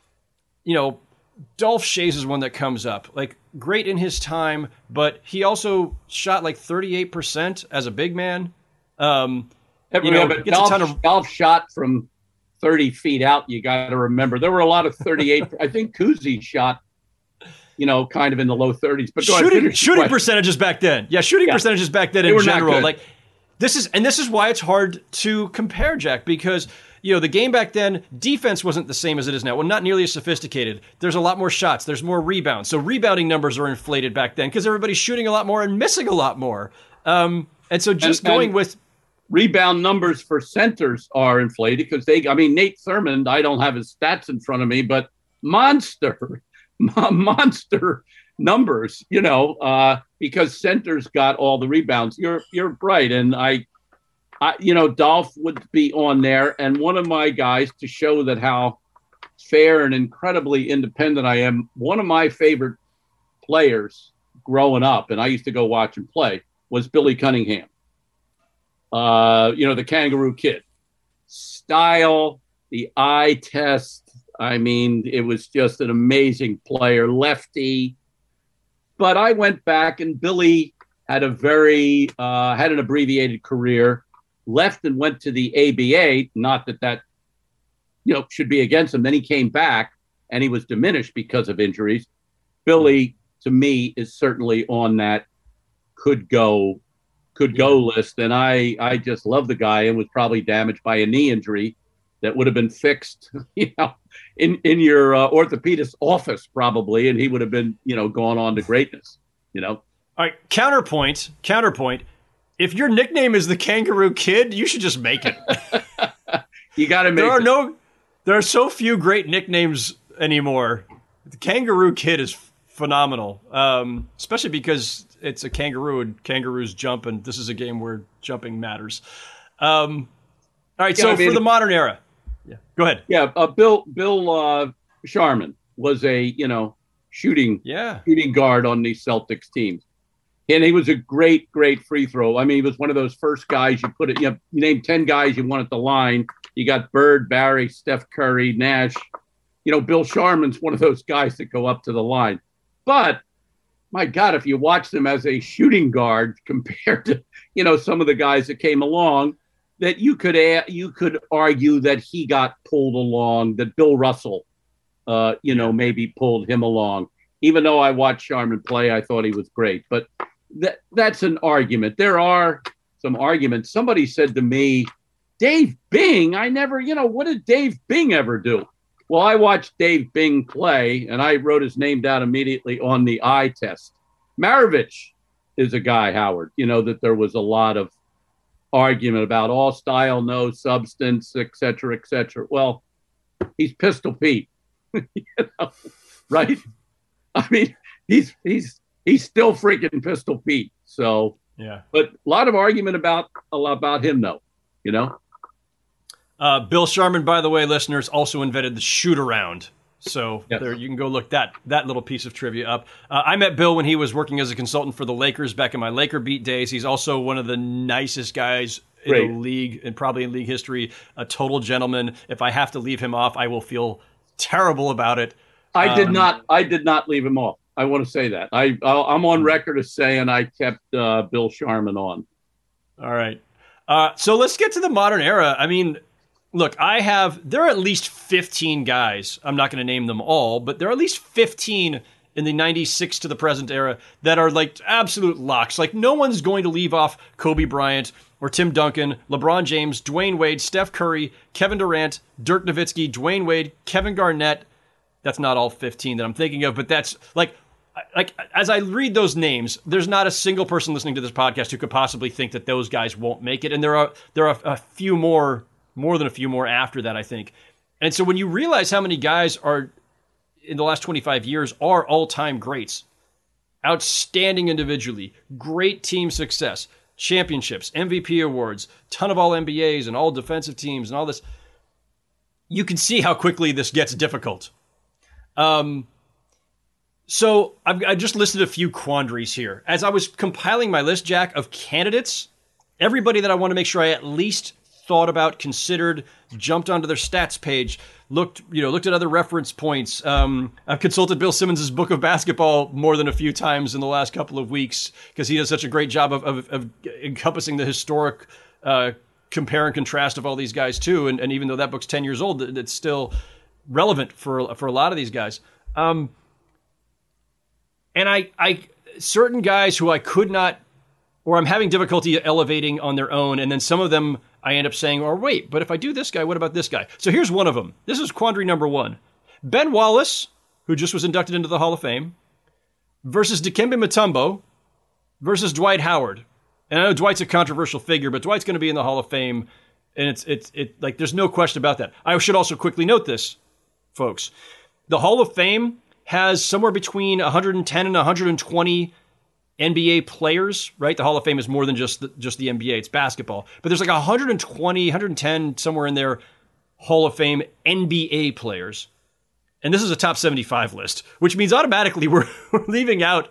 Dolph Schayes is one that comes up. Great in his time, but he also shot 38% as a big man. But Dolph shot from 30 feet out. You got to remember there were a lot of 38. I think Kuzi shot, kind of in the low 30s. But shooting percentages back then. Yeah, percentages back then in general. This is why it's hard to compare, Jack, because the game back then, defense wasn't the same as it is now. Well, not nearly as sophisticated. There's a lot more shots. There's more rebounds. So rebounding numbers are inflated back then because everybody's shooting a lot more and missing a lot more. And so going with rebound numbers for centers are inflated because Nate Thurmond, I don't have his stats in front of me, but monster numbers, because centers got all the rebounds. You're right. And I Dolph would be on there. And one of my guys, to show that how fair and incredibly independent I am, one of my favorite players growing up, and I used to go watch him play, was Billy Cunningham. The Kangaroo Kid. Style, the eye test. It was just an amazing player, lefty. But I went back, and Billy had had an abbreviated career, left and went to the ABA. Not that should be against him. Then he came back, and he was diminished because of injuries. Billy, to me, is certainly on that could go list. And I just love the guy, and was probably damaged by a knee injury that would have been fixed, in your orthopedist's office probably, and he would have been, gone on to greatness, All right, counterpoint. If your nickname is the Kangaroo Kid, you should just make it. You got to make it. There are so few great nicknames anymore. The Kangaroo Kid is phenomenal, especially because it's a kangaroo and kangaroos jump, and this is a game where jumping matters. All right, so for the modern era. Yeah, go ahead. Yeah, Bill Sharman was a shooting guard on these Celtics teams, and he was a great free throw. He was one of those first guys you put it. You name 10 guys you want at the line. You got Bird, Barry, Steph Curry, Nash. Bill Sharman's one of those guys that go up to the line. But my God, if you watch him as a shooting guard compared to some of the guys that came along, that you could argue that he got pulled along, that Bill Russell, maybe pulled him along. Even though I watched Sharman play, I thought he was great. But that's an argument. There are some arguments. Somebody said to me, Dave Bing, what did Dave Bing ever do? Well, I watched Dave Bing play, and I wrote his name down immediately on the eye test. Maravich is a guy, Howard, that there was a lot of argument about all style, no substance, et cetera, et cetera. Well, he's Pistol Pete, right? I mean, he's still freaking Pistol Pete. So, yeah. But a lot of argument about him, though, Bill Sharman, by the way, listeners, also invented the shoot around. So yes. There, you can go look that little piece of trivia up. I met Bill when he was working as a consultant for the Lakers back in my Laker beat days. He's also one of the nicest guys in the league and probably in league history. A total gentleman. If I have to leave him off, I will feel terrible about it. I did not leave him off. I want to say that. I'm on record as saying I kept Bill Sharman on. All right. So let's get to the modern era. I mean, look, there are at least 15 guys. I'm not going to name them all, but there are at least 15 in the 96 to the present era that are like absolute locks. Like no one's going to leave off Kobe Bryant or Tim Duncan, LeBron James, Dwayne Wade, Steph Curry, Kevin Durant, Dirk Nowitzki, Dwayne Wade, Kevin Garnett. That's not all 15 that I'm thinking of, but that's like as I read those names, there's not a single person listening to this podcast who could possibly think that those guys won't make it. And there are a few more than a few more after that, I think. And so when you realize how many guys are in the last 25 years are all-time greats, outstanding individually, great team success, championships, MVP awards, ton of all-NBAs and all defensive teams and all this, you can see how quickly this gets difficult. So I just listed a few quandaries here. As I was compiling my list, Jack, of candidates, everybody that I want to make sure I at least thought about, considered, jumped onto their stats page, looked at other reference points. I've consulted Bill Simmons' book of basketball more than a few times in the last couple of weeks because he does such a great job of encompassing the historic compare and contrast of all these guys too. And even though that book's 10 years old, it's still relevant for a lot of these guys. And I certain guys who I could not, or I'm having difficulty elevating on their own, and then some of them I end up saying, oh, wait, but if I do this guy, what about this guy? So here's one of them. This is quandary number one. Ben Wallace, who just was inducted into the Hall of Fame, versus Dikembe Mutombo versus Dwight Howard. And I know Dwight's a controversial figure, but Dwight's going to be in the Hall of Fame, and it's like there's no question about that. I should also quickly note this, folks. The Hall of Fame has somewhere between 110 and 120 NBA players, right? The Hall of Fame is more than just the NBA, it's basketball. But there's like 120, 110, somewhere in there, Hall of Fame NBA players. And this is a top 75 list, which means automatically we're leaving out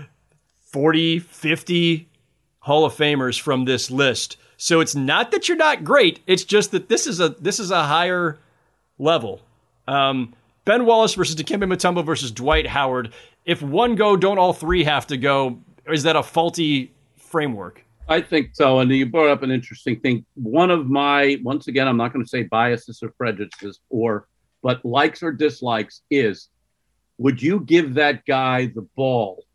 40, 50 Hall of Famers from this list. So it's not that you're not great, it's just that this is a higher level. Ben Wallace versus Dikembe Mutombo versus Dwight Howard. If one go, don't all three have to go? Or is that a faulty framework? I think so. And you brought up an interesting thing. One of my, once again, I'm not going to say biases or prejudices, but likes or dislikes is, would you give that guy the ball?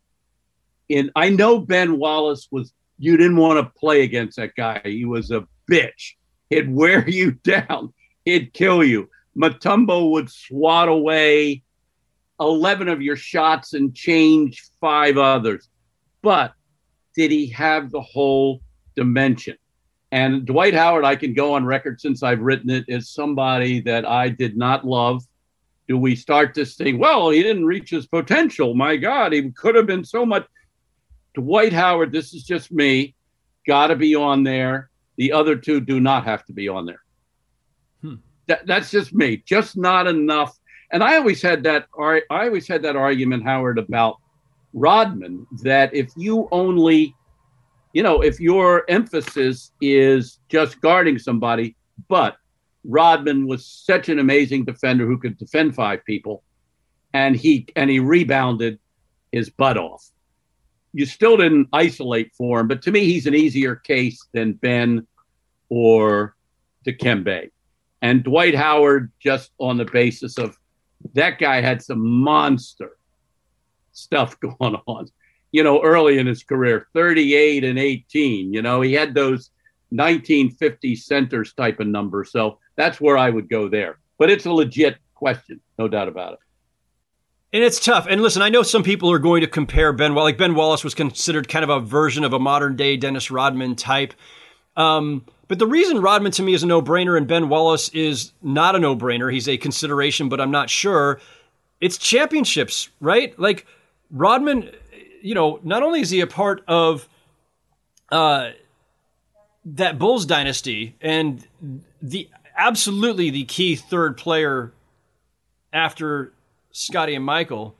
I know Ben Wallace you didn't want to play against that guy. He was a bitch. He'd wear you down. He'd kill you. Mutombo would swat away 11 of your shots and change 5 others. But did he have the whole dimension? And Dwight Howard, I can go on record since I've written it, is somebody that I did not love. Do we start this thing? Well, he didn't reach his potential. My God, he could have been so much. Dwight Howard, this is just me, got to be on there. The other two do not have to be on there. That's just me, just not enough. And I always had that argument, Howard, about Rodman, that if you only, if your emphasis is just guarding somebody, but Rodman was such an amazing defender who could defend 5 people, and he rebounded his butt off. You still didn't isolate for him, but to me, he's an easier case than Ben or Dikembe. And Dwight Howard, just on the basis of that guy had some monster stuff going on, early in his career, 38 and 18. He had those 1950 centers type of numbers. So that's where I would go there. But it's a legit question, no doubt about it. And it's tough. And listen, I know some people are going to compare Ben Wallace. Like Ben Wallace was considered kind of a version of a modern day Dennis Rodman type. But the reason Rodman to me is a no-brainer and Ben Wallace is not a no-brainer, he's a consideration, but I'm not sure, it's championships, right? Like Rodman, not only is he a part of that Bulls dynasty and absolutely the key third player after Scottie and Michael,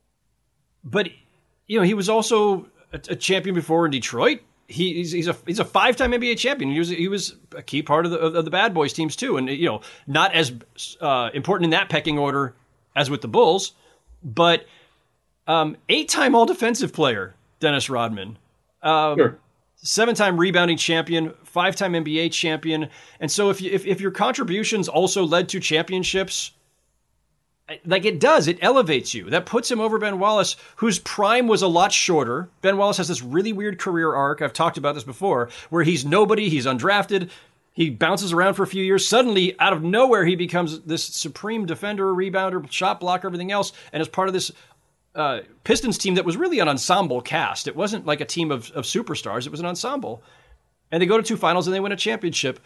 but he was also a champion before in Detroit. He's a 5-time NBA champion. He was a key part of the Bad Boys teams too, and not as important in that pecking order as with the Bulls, but 8-time All Defensive player Dennis Rodman, Sure. 7-time rebounding champion, 5-time NBA champion, and so if your contributions also led to championships, like it does, it elevates you. That puts him over Ben Wallace, whose prime was a lot shorter. Ben Wallace has this really weird career arc. I've talked about this before, where he's nobody, he's undrafted, he bounces around for a few years. Suddenly, out of nowhere, he becomes this supreme defender, rebounder, shot blocker, everything else, and is part of this Pistons team that was really an ensemble cast. It wasn't like a team of superstars. It was an ensemble. And they go to 2 finals and they win a championship.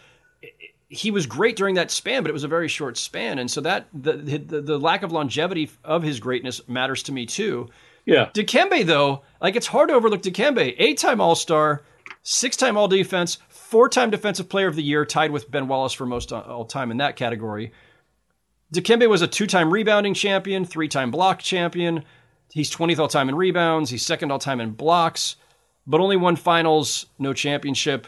He was great during that span, but it was a very short span. And so that the lack of longevity of his greatness matters to me too. Yeah. Dikembe, though, like it's hard to overlook Dikembe. 8-time All-Star, 6-time All-Defense, 4-time Defensive Player of the Year, tied with Ben Wallace for most all-time in that category. Dikembe was a 2-time rebounding champion, 3-time block champion. He's 20th all-time in rebounds. He's 2nd all-time in blocks, but only won finals, no championship.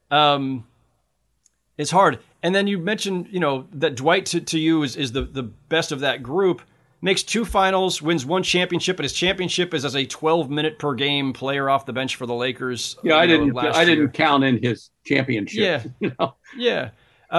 It's hard. And then you mentioned, that Dwight to you is the best of that group. Makes 2 finals, wins 1 championship, and his championship is as a 12-minute per game player off the bench for the Lakers. Yeah, I didn't count in his championship. Yeah, yeah.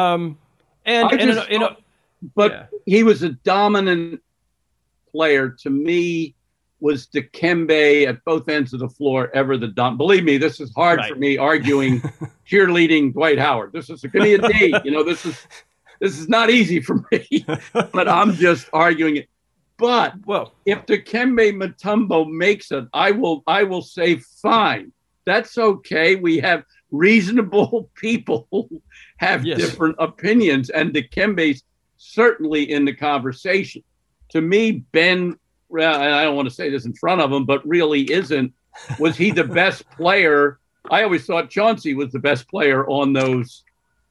He was a dominant player. To me, was Dikembe at both ends of the floor ever the dump? Believe me, this is hard for me arguing cheerleading Dwight Howard. This is give me a D. This is not easy for me, but I'm just arguing it. But if Dikembe Mutombo makes it, I will say fine. That's okay. We have reasonable people who have different opinions, and Dikembe's certainly in the conversation. To me, Ben, and I don't want to say this in front of him, but really isn't. Was he the best player? I always thought Chauncey was the best player on those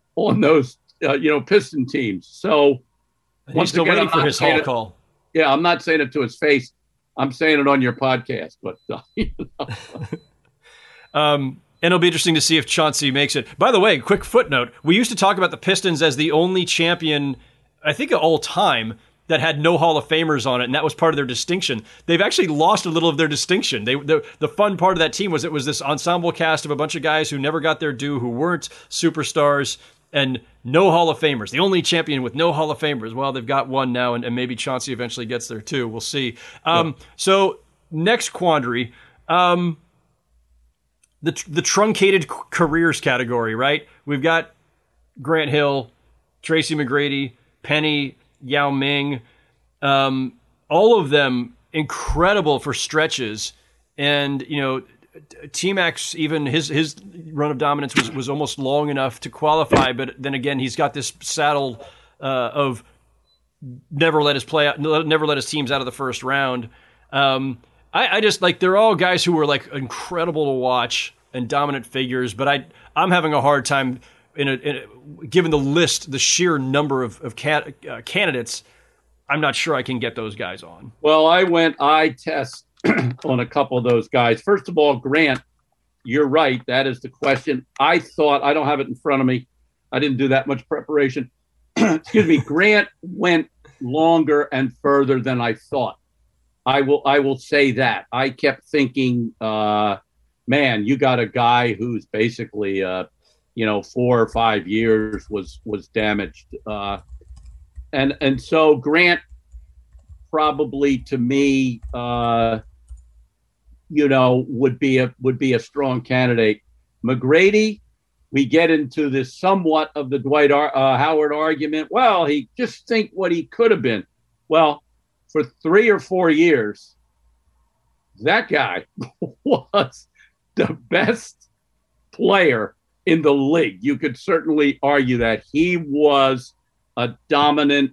Piston teams. So he's still waiting for his Hall call. Yeah, I'm not saying it to his face. I'm saying it on your podcast. But and it'll be interesting to see if Chauncey makes it. By the way, quick footnote: we used to talk about the Pistons as the only champion, I think, of all time that had no Hall of Famers on it, and that was part of their distinction. They've actually lost a little of their distinction. The fun part of that team was it was this ensemble cast of a bunch of guys who never got their due, who weren't superstars, and no Hall of Famers. The only champion with no Hall of Famers. Well, they've got one now, and maybe Chauncey eventually gets there too. We'll see. So next quandary, the truncated careers category, right? We've got Grant Hill, Tracy McGrady, Penny, Yao Ming, all of them incredible for stretches. And, T-Max, even his run of dominance was almost long enough to qualify. But then again, he's got this saddle of never let his teams out of the first round. I just they're all guys who were incredible to watch and dominant figures. But I'm having a hard time given the list, the sheer number of candidates. I'm not sure I can get those guys on. Well, I went eye test on a couple of those guys. First of all, Grant, you're right. That is the question. I don't have it in front of me. I didn't do that much preparation. Excuse me. Grant went longer and further than I thought. I will say that. I kept thinking, man, you got a guy who's basically, 4 or 5 years was damaged. And so Grant probably to me, would be a strong candidate. McGrady, we get into this somewhat of the Dwight Howard argument. Well, he just think what he could have been. Well, for 3 or 4 years, that guy was the best player in the league. You could certainly argue that he was a dominant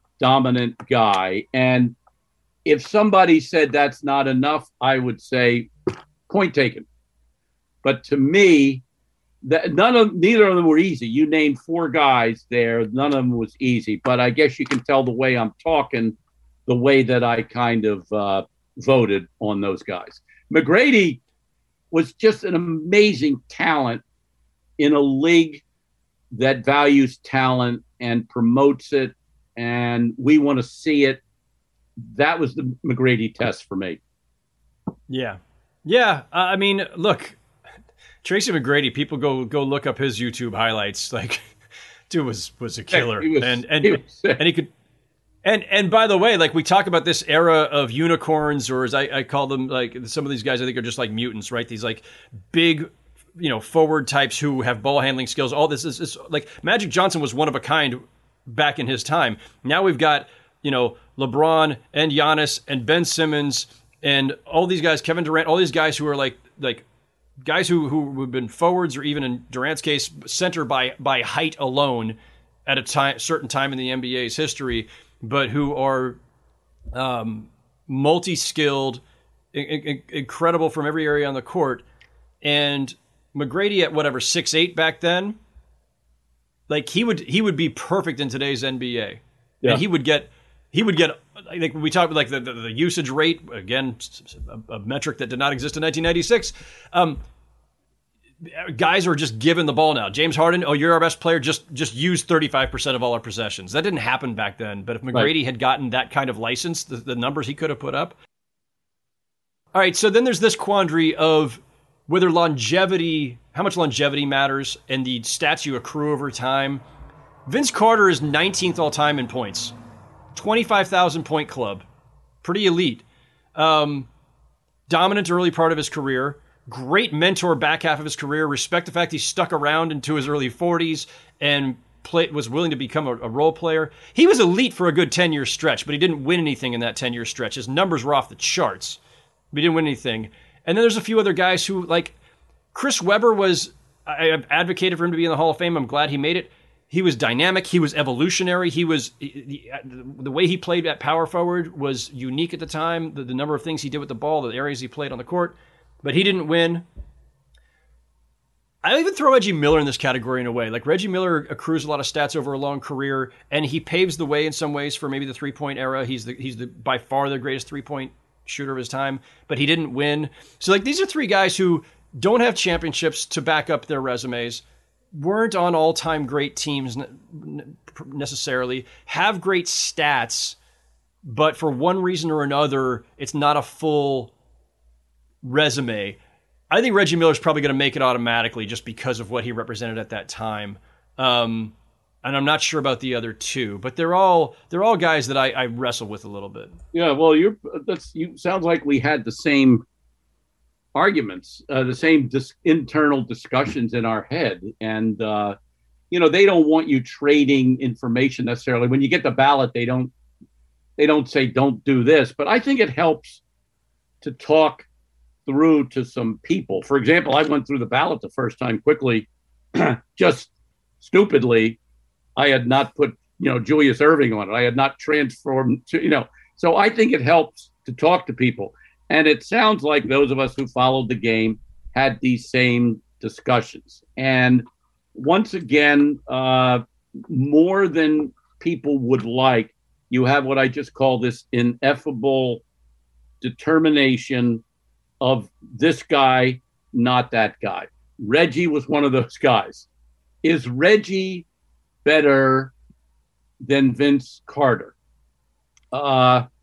guy. And if somebody said that's not enough, I would say point taken. But to me, neither of them were easy. You named 4 guys there. None of them was easy. But I guess you can tell the way I'm talking, the way that I kind of voted on those guys. McGrady was just an amazing talent in a league that values talent and promotes it, and we want to see it. That was the McGrady test for me. Yeah. I mean, look, Tracy McGrady. People go look up his YouTube highlights. Like, dude was a killer, and he could. And by the way, like we talk about this era of unicorns, or as I call them, like some of these guys I think are just like mutants, right? These like big, forward types who have ball handling skills. All this is like Magic Johnson was one of a kind back in his time. Now we've got, LeBron and Giannis and Ben Simmons and all these guys, Kevin Durant, all these guys who are like guys who have been forwards, or even in Durant's case, center by height alone at a certain time in the NBA's history, but who are multi-skilled, incredible from every area on the court. And McGrady at 6'8" back then, like he would be perfect in today's NBA. Yeah. And he would get I think we talked about like the usage rate, again, a metric that did not exist in 1996. Guys are just given the ball now. James Harden, you're our best player. Just use 35% of all our possessions. That didn't happen back then. But if McGrady had gotten that kind of license, the numbers he could have put up. All right, so then there's this quandary of whether how much longevity matters, and the stats you accrue over time. Vince Carter is 19th all time in points, 25,000 point club, pretty elite. Dominant early part of his career. Great mentor back half of his career. Respect the fact he stuck around into his early 40s and was willing to become a role player. He was elite for a good 10-year stretch, but he didn't win anything in that 10-year stretch. His numbers were off the charts, but he didn't win anything. And then there's a few other guys who, like Chris Webber I've advocated for him to be in the Hall of Fame. I'm glad he made it. He was dynamic. He was evolutionary. The way he played at power forward was unique at the time. The number of things he did with the ball, the areas he played on the court. But he didn't win. I even throw Reggie Miller in this category in a way. Like Reggie Miller accrues a lot of stats over a long career, and he paves the way in some ways for maybe the three-point era. He's by far the greatest three-point shooter of his time, but he didn't win. So like these are 3 guys who don't have championships to back up their resumes, weren't on all-time great teams necessarily, have great stats, but for one reason or another, it's not a full resume. I think Reggie Miller's probably going to make it automatically just because of what he represented at that time. And I'm not sure about the other 2, but they're all guys that I wrestle with a little bit. Yeah, well, sounds like we had the same arguments, the same internal discussions in our head. And, they don't want you trading information necessarily. When you get the ballot, they don't say, don't do this. But I think it helps to talk through to some people. For example, I went through the ballot the first time quickly, just stupidly. I had not put, Julius Erving on it. I had not transformed to, so I think it helps to talk to people. And it sounds like those of us who followed the game had these same discussions. And once again, more than people would like, you have what I just call this ineffable determination of this guy, not that guy. Reggie was one of those guys. Is Reggie better than Vince Carter?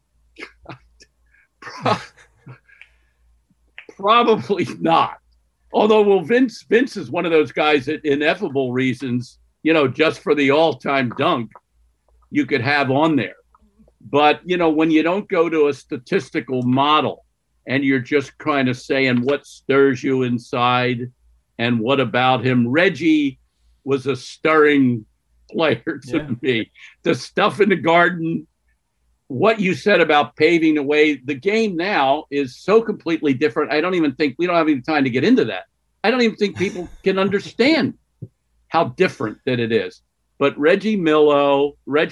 Probably not. Although, well, Vince is one of those guys that ineffable reasons, just for the all-time dunk, you could have on there. But, when you don't go to a statistical model and you're just kind of saying what stirs you inside and what about him, Reggie was a stirring player to me. The stuff in the Garden, what you said about paving the way, the game now is so completely different. We don't have any time to get into that. I don't even think people can understand how different that it is. But Reggie Miller,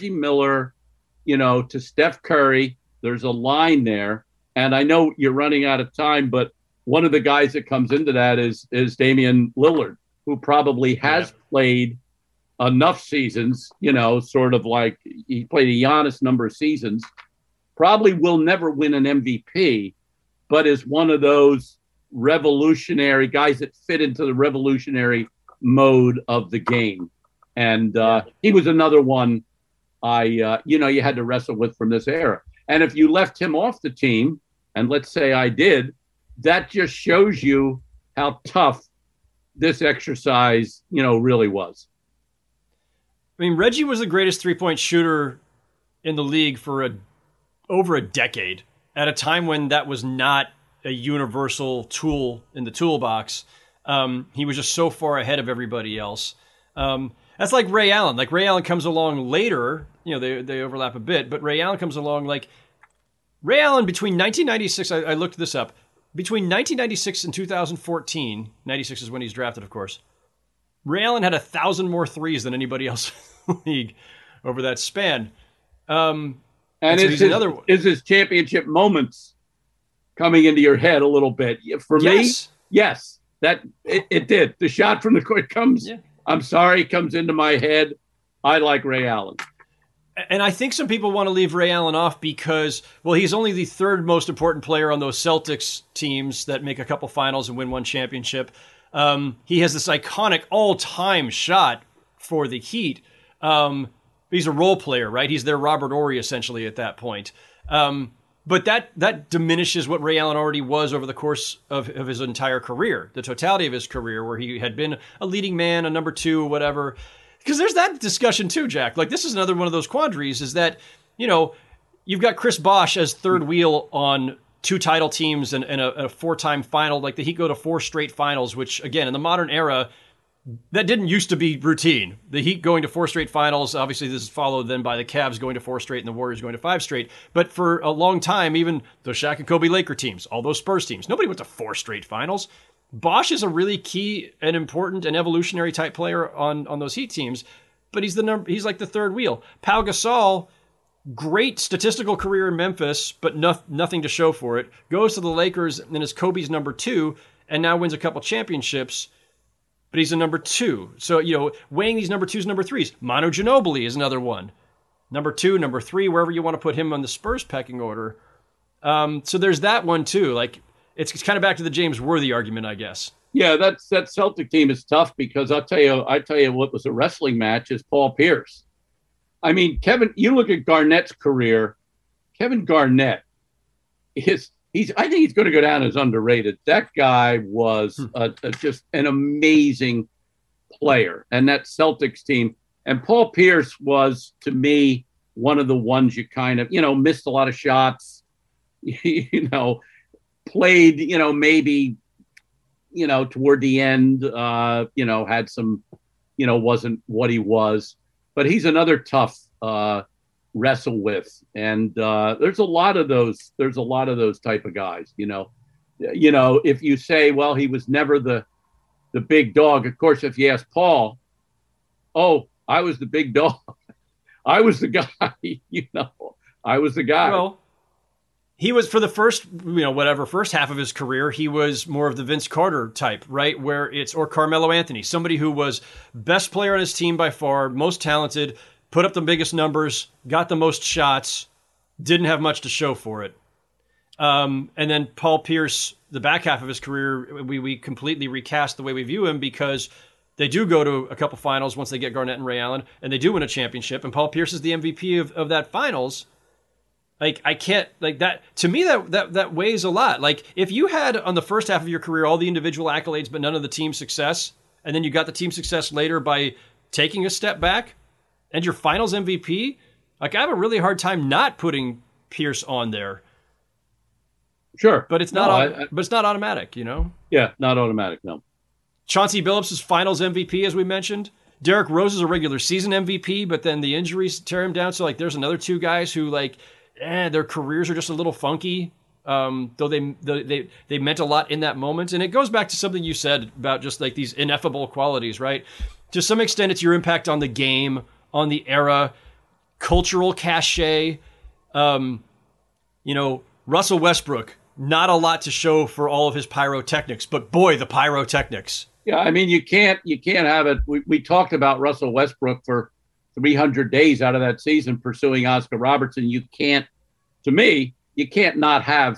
to Steph Curry, there's a line there. And I know you're running out of time, but one of the guys that comes into that is Damian Lillard, who probably has played enough seasons, sort of like he played a Giannis number of seasons, probably will never win an MVP, but is one of those revolutionary guys that fit into the revolutionary mode of the game. And he was another one you had to wrestle with from this era. And if you left him off the team, and let's say I did, that just shows you how tough this exercise, really was. I mean, Reggie was the greatest three-point shooter in the league for over a decade, at a time when that was not a universal tool in the toolbox. He was just so far ahead of everybody else. That's like Ray Allen. Like, Ray Allen comes along later. They overlap a bit, but Ray Allen comes along. Like, Ray Allen between 1996, I looked this up, between 1996 and 2014, 96 is when he's drafted, of course, Ray Allen had 1,000 more threes than anybody else in the league over that span. And is his championship moments coming into your head a little bit? For me, yes, that it did. The shot from the court comes, comes into my head. I like Ray Allen. And I think some people want to leave Ray Allen off because, well, he's only the third most important player on those Celtics teams that make a couple finals and win one championship. He has this iconic all-time shot for the Heat. He's a role player, right? He's their Robert Horry, essentially, at that point. But that diminishes what Ray Allen already was over the course of his entire career, the totality of his career, where he had been a leading man, a number two, whatever. Because there's that discussion too, Jack. Like, this is another one of those quandaries, is that, you've got Chris Bosh as third wheel on two title teams and a four-time final. Like, the Heat go to 4 straight finals, which, again, in the modern era, that didn't used to be routine. The Heat going to 4 straight finals, obviously this is followed then by the Cavs going to 4 straight and the Warriors going to 5 straight. But for a long time, even the Shaq and Kobe Laker teams, all those Spurs teams, nobody went to 4 straight finals. Bosh is a really key and important and evolutionary type player on those Heat teams, but he's like the third wheel. Pau Gasol, great statistical career in Memphis, but nothing to show for it. Goes to the Lakers and is Kobe's number 2, and now wins a couple championships, but he's a number 2. So, weighing these number 2s, number 3s. Manu Ginobili is another one. Number 2, number 3, wherever you want to put him on the Spurs pecking order. So there's that one too. Like, it's kind of back to the James Worthy argument, I guess. Yeah, that Celtic team is tough because I tell you what was a wrestling match is Paul Pierce. I mean, Kevin, you look at Garnett's career. Kevin Garnett I think he's going to go down as underrated. That guy was just an amazing player, and that Celtics team. And Paul Pierce was, to me, one of the ones you kind of, missed a lot of shots, played, maybe, toward the end, had some, wasn't what he was. But he's another tough wrestle with. And there's a lot of those type of guys, if you say, well, he was never the big dog. Of course, if you ask Paul, oh, I was the big dog. I was the guy, I was the guy. Well, he was, for the first half of his career, he was more of the Vince Carter type, right? Or Carmelo Anthony, somebody who was best player on his team by far, most talented, put up the biggest numbers, got the most shots, didn't have much to show for it. And then Paul Pierce, the back half of his career, we completely recast the way we view him because they do go to a couple finals once they get Garnett and Ray Allen, and they do win a championship, and Paul Pierce is the MVP of that finals. Like, I can't, like that, to me, that weighs a lot. Like, if you had on the first half of your career all the individual accolades, but none of the team success, and then you got the team success later by taking a step back and your finals MVP, like, I have a really hard time not putting Pierce on there. Sure. But it's not, but it's not automatic, you know? Yeah, not automatic, no. Chauncey Billups is finals MVP, as we mentioned. Derrick Rose is a regular season MVP, but then the injuries tear him down. So, like, there's another two guys who, like, their careers are just a little funky, though they meant a lot in that moment. And it goes back to something you said about just like these ineffable qualities, right? To some extent, it's your impact on the game, on the era, cultural cachet. You know, Russell Westbrook, not a lot to show for all of his pyrotechnics, but boy, the pyrotechnics. Yeah, I mean, you can't have it. We talked about Russell Westbrook for 300 days out of that season pursuing Oscar Robertson. You can't not have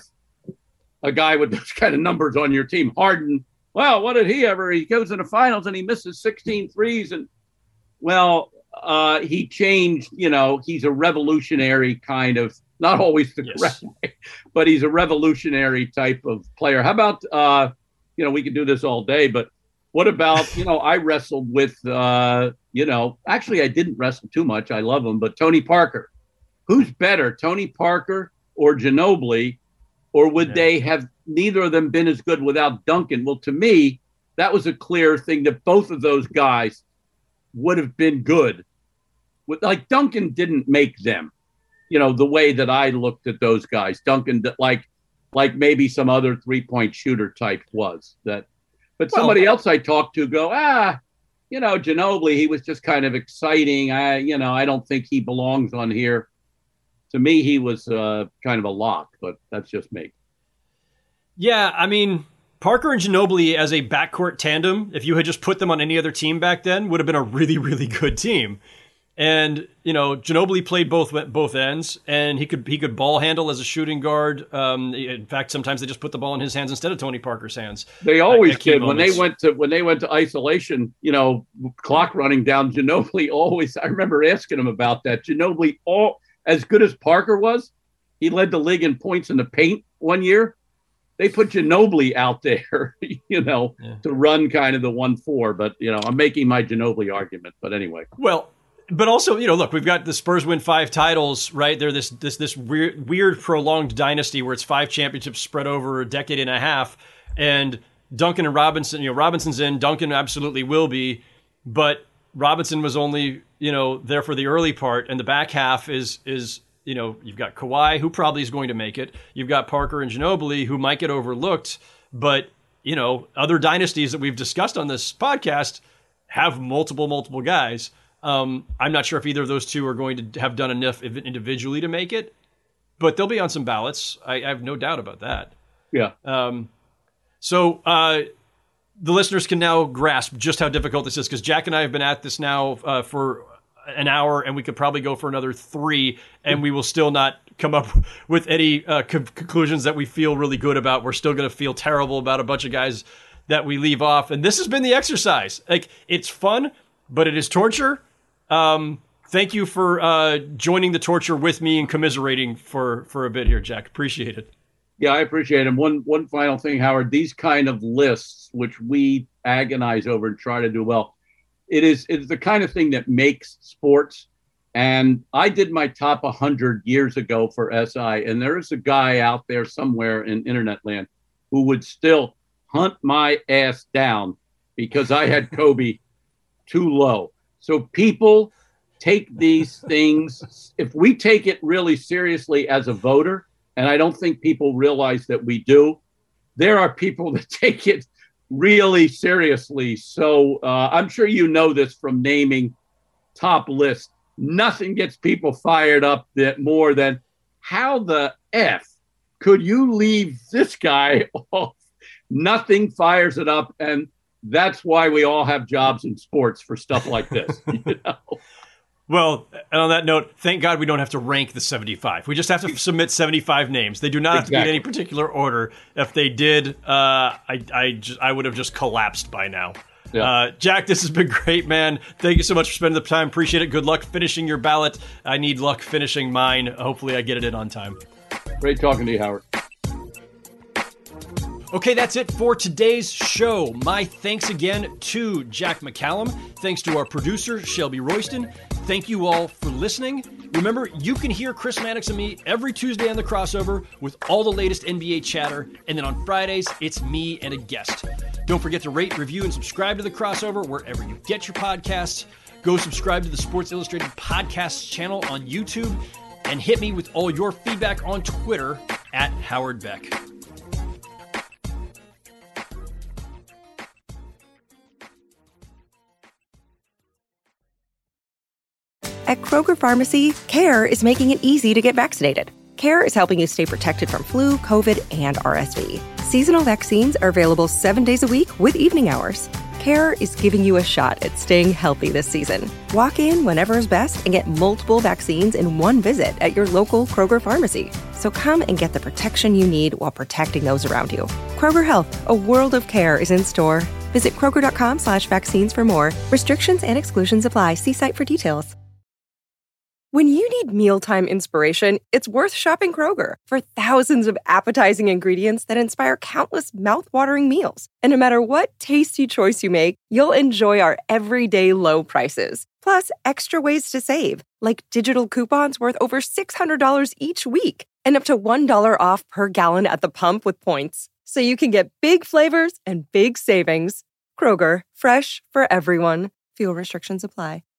a guy with those kind of numbers on your team. Harden, well, what did he ever? He goes in the finals and he misses 16 threes. And, well, he changed, you know, he's a revolutionary kind of, not always the correct way, but he's a revolutionary type of player. How about, you know, we could do this all day, but what about, you know, I wrestled with, you know, actually I didn't wrestle too much. I love him, but Tony Parker. Who's better, Tony Parker or Ginobili? Or would they have neither of them been as good without Duncan? Well, to me, that was a clear thing that both of those guys would have been good. Like Duncan didn't make them, you know, the way that I looked at those guys. Duncan, like maybe some other 3-point shooter type was that. But somebody else I talked to go, you know, Ginobili, he was just kind of exciting. I don't think he belongs on here. To me, he was kind of a lock, but that's just me. Yeah, I mean, Parker and Ginobili as a backcourt tandem, if you had just put them on any other team back then, would have been a really, really good team. And, you know, Ginobili played both ends, and he could ball handle as a shooting guard. In fact, sometimes they just put the ball in his hands instead of Tony Parker's hands. They always did. When they went to isolation, you know, clock running down, Ginobili always, I remember asking him about that. Ginobili, as good as Parker was, he led the league in points in the paint one year. They put Ginobili out there, you know, to run kind of the 1-4. But, you know, I'm making my Ginobili argument. But anyway. Well, but also, you know, look, we've got the Spurs win 5 titles, right? They're this weird prolonged dynasty where it's 5 championships spread over a decade and a half. And Duncan and Robinson, you know, Robinson's in, Duncan absolutely will be, but Robinson was only, you know, there for the early part, and the back half is you know, you've got Kawhi, who probably is going to make it. You've got Parker and Ginobili, who might get overlooked, but, you know, other dynasties that we've discussed on this podcast have multiple guys. I'm not sure if either of those two are going to have done enough individually to make it, but they'll be on some ballots. I have no doubt about that. Yeah. So the listeners can now grasp just how difficult this is, because Jack and I have been at this now for an hour, and we could probably go for another 3, and we will still not come up with any conclusions that we feel really good about. We're still going to feel terrible about a bunch of guys that we leave off. And this has been the exercise. Like, it's fun, but it is torture. Thank you for joining the torture with me and commiserating for a bit here, Jack. Appreciate it. Yeah, I appreciate it. One final thing, Howard. These kind of lists, which we agonize over and try to do well, it's the kind of thing that makes sports. And I did my top 100 years ago for SI, and there is a guy out there somewhere in internet land who would still hunt my ass down because I had Kobe too low. So people take these things, if we take it really seriously as a voter, and I don't think people realize that we do, there are people that take it really seriously. So I'm sure you know this from naming top lists. Nothing gets people fired up that more than how the F could you leave this guy off? Nothing fires it up. And that's why we all have jobs in sports for stuff like this. You know? Well, and on that note, thank God we don't have to rank the 75. We just have to submit 75 names. They do not have to be in any particular order. If they did, I would have just collapsed by now. Yeah. Jack, this has been great, man. Thank you so much for spending the time. Appreciate it. Good luck finishing your ballot. I need luck finishing mine. Hopefully I get it in on time. Great talking to you, Howard. Okay, that's it for today's show. My thanks again to Jack McCallum. Thanks to our producer, Shelby Royston. Thank you all for listening. Remember, you can hear Chris Mannix and me every Tuesday on The Crossover with all the latest NBA chatter. And then on Fridays, it's me and a guest. Don't forget to rate, review, and subscribe to The Crossover wherever you get your podcasts. Go subscribe to the Sports Illustrated Podcasts channel on YouTube. And hit me with all your feedback on Twitter at Howard Beck. At Kroger Pharmacy, CARE is making it easy to get vaccinated. CARE is helping you stay protected from flu, COVID, and RSV. Seasonal vaccines are available 7 days a week with evening hours. CARE is giving you a shot at staying healthy this season. Walk in whenever is best and get multiple vaccines in one visit at your local Kroger Pharmacy. So come and get the protection you need while protecting those around you. Kroger Health, a world of care is in store. Visit Kroger.com/vaccines for more. Restrictions and exclusions apply. See site for details. When you need mealtime inspiration, it's worth shopping Kroger for thousands of appetizing ingredients that inspire countless mouth-watering meals. And no matter what tasty choice you make, you'll enjoy our everyday low prices. Plus, extra ways to save, like digital coupons worth over $600 each week and up to $1 off per gallon at the pump with points. So you can get big flavors and big savings. Kroger, fresh for everyone. Fuel restrictions apply.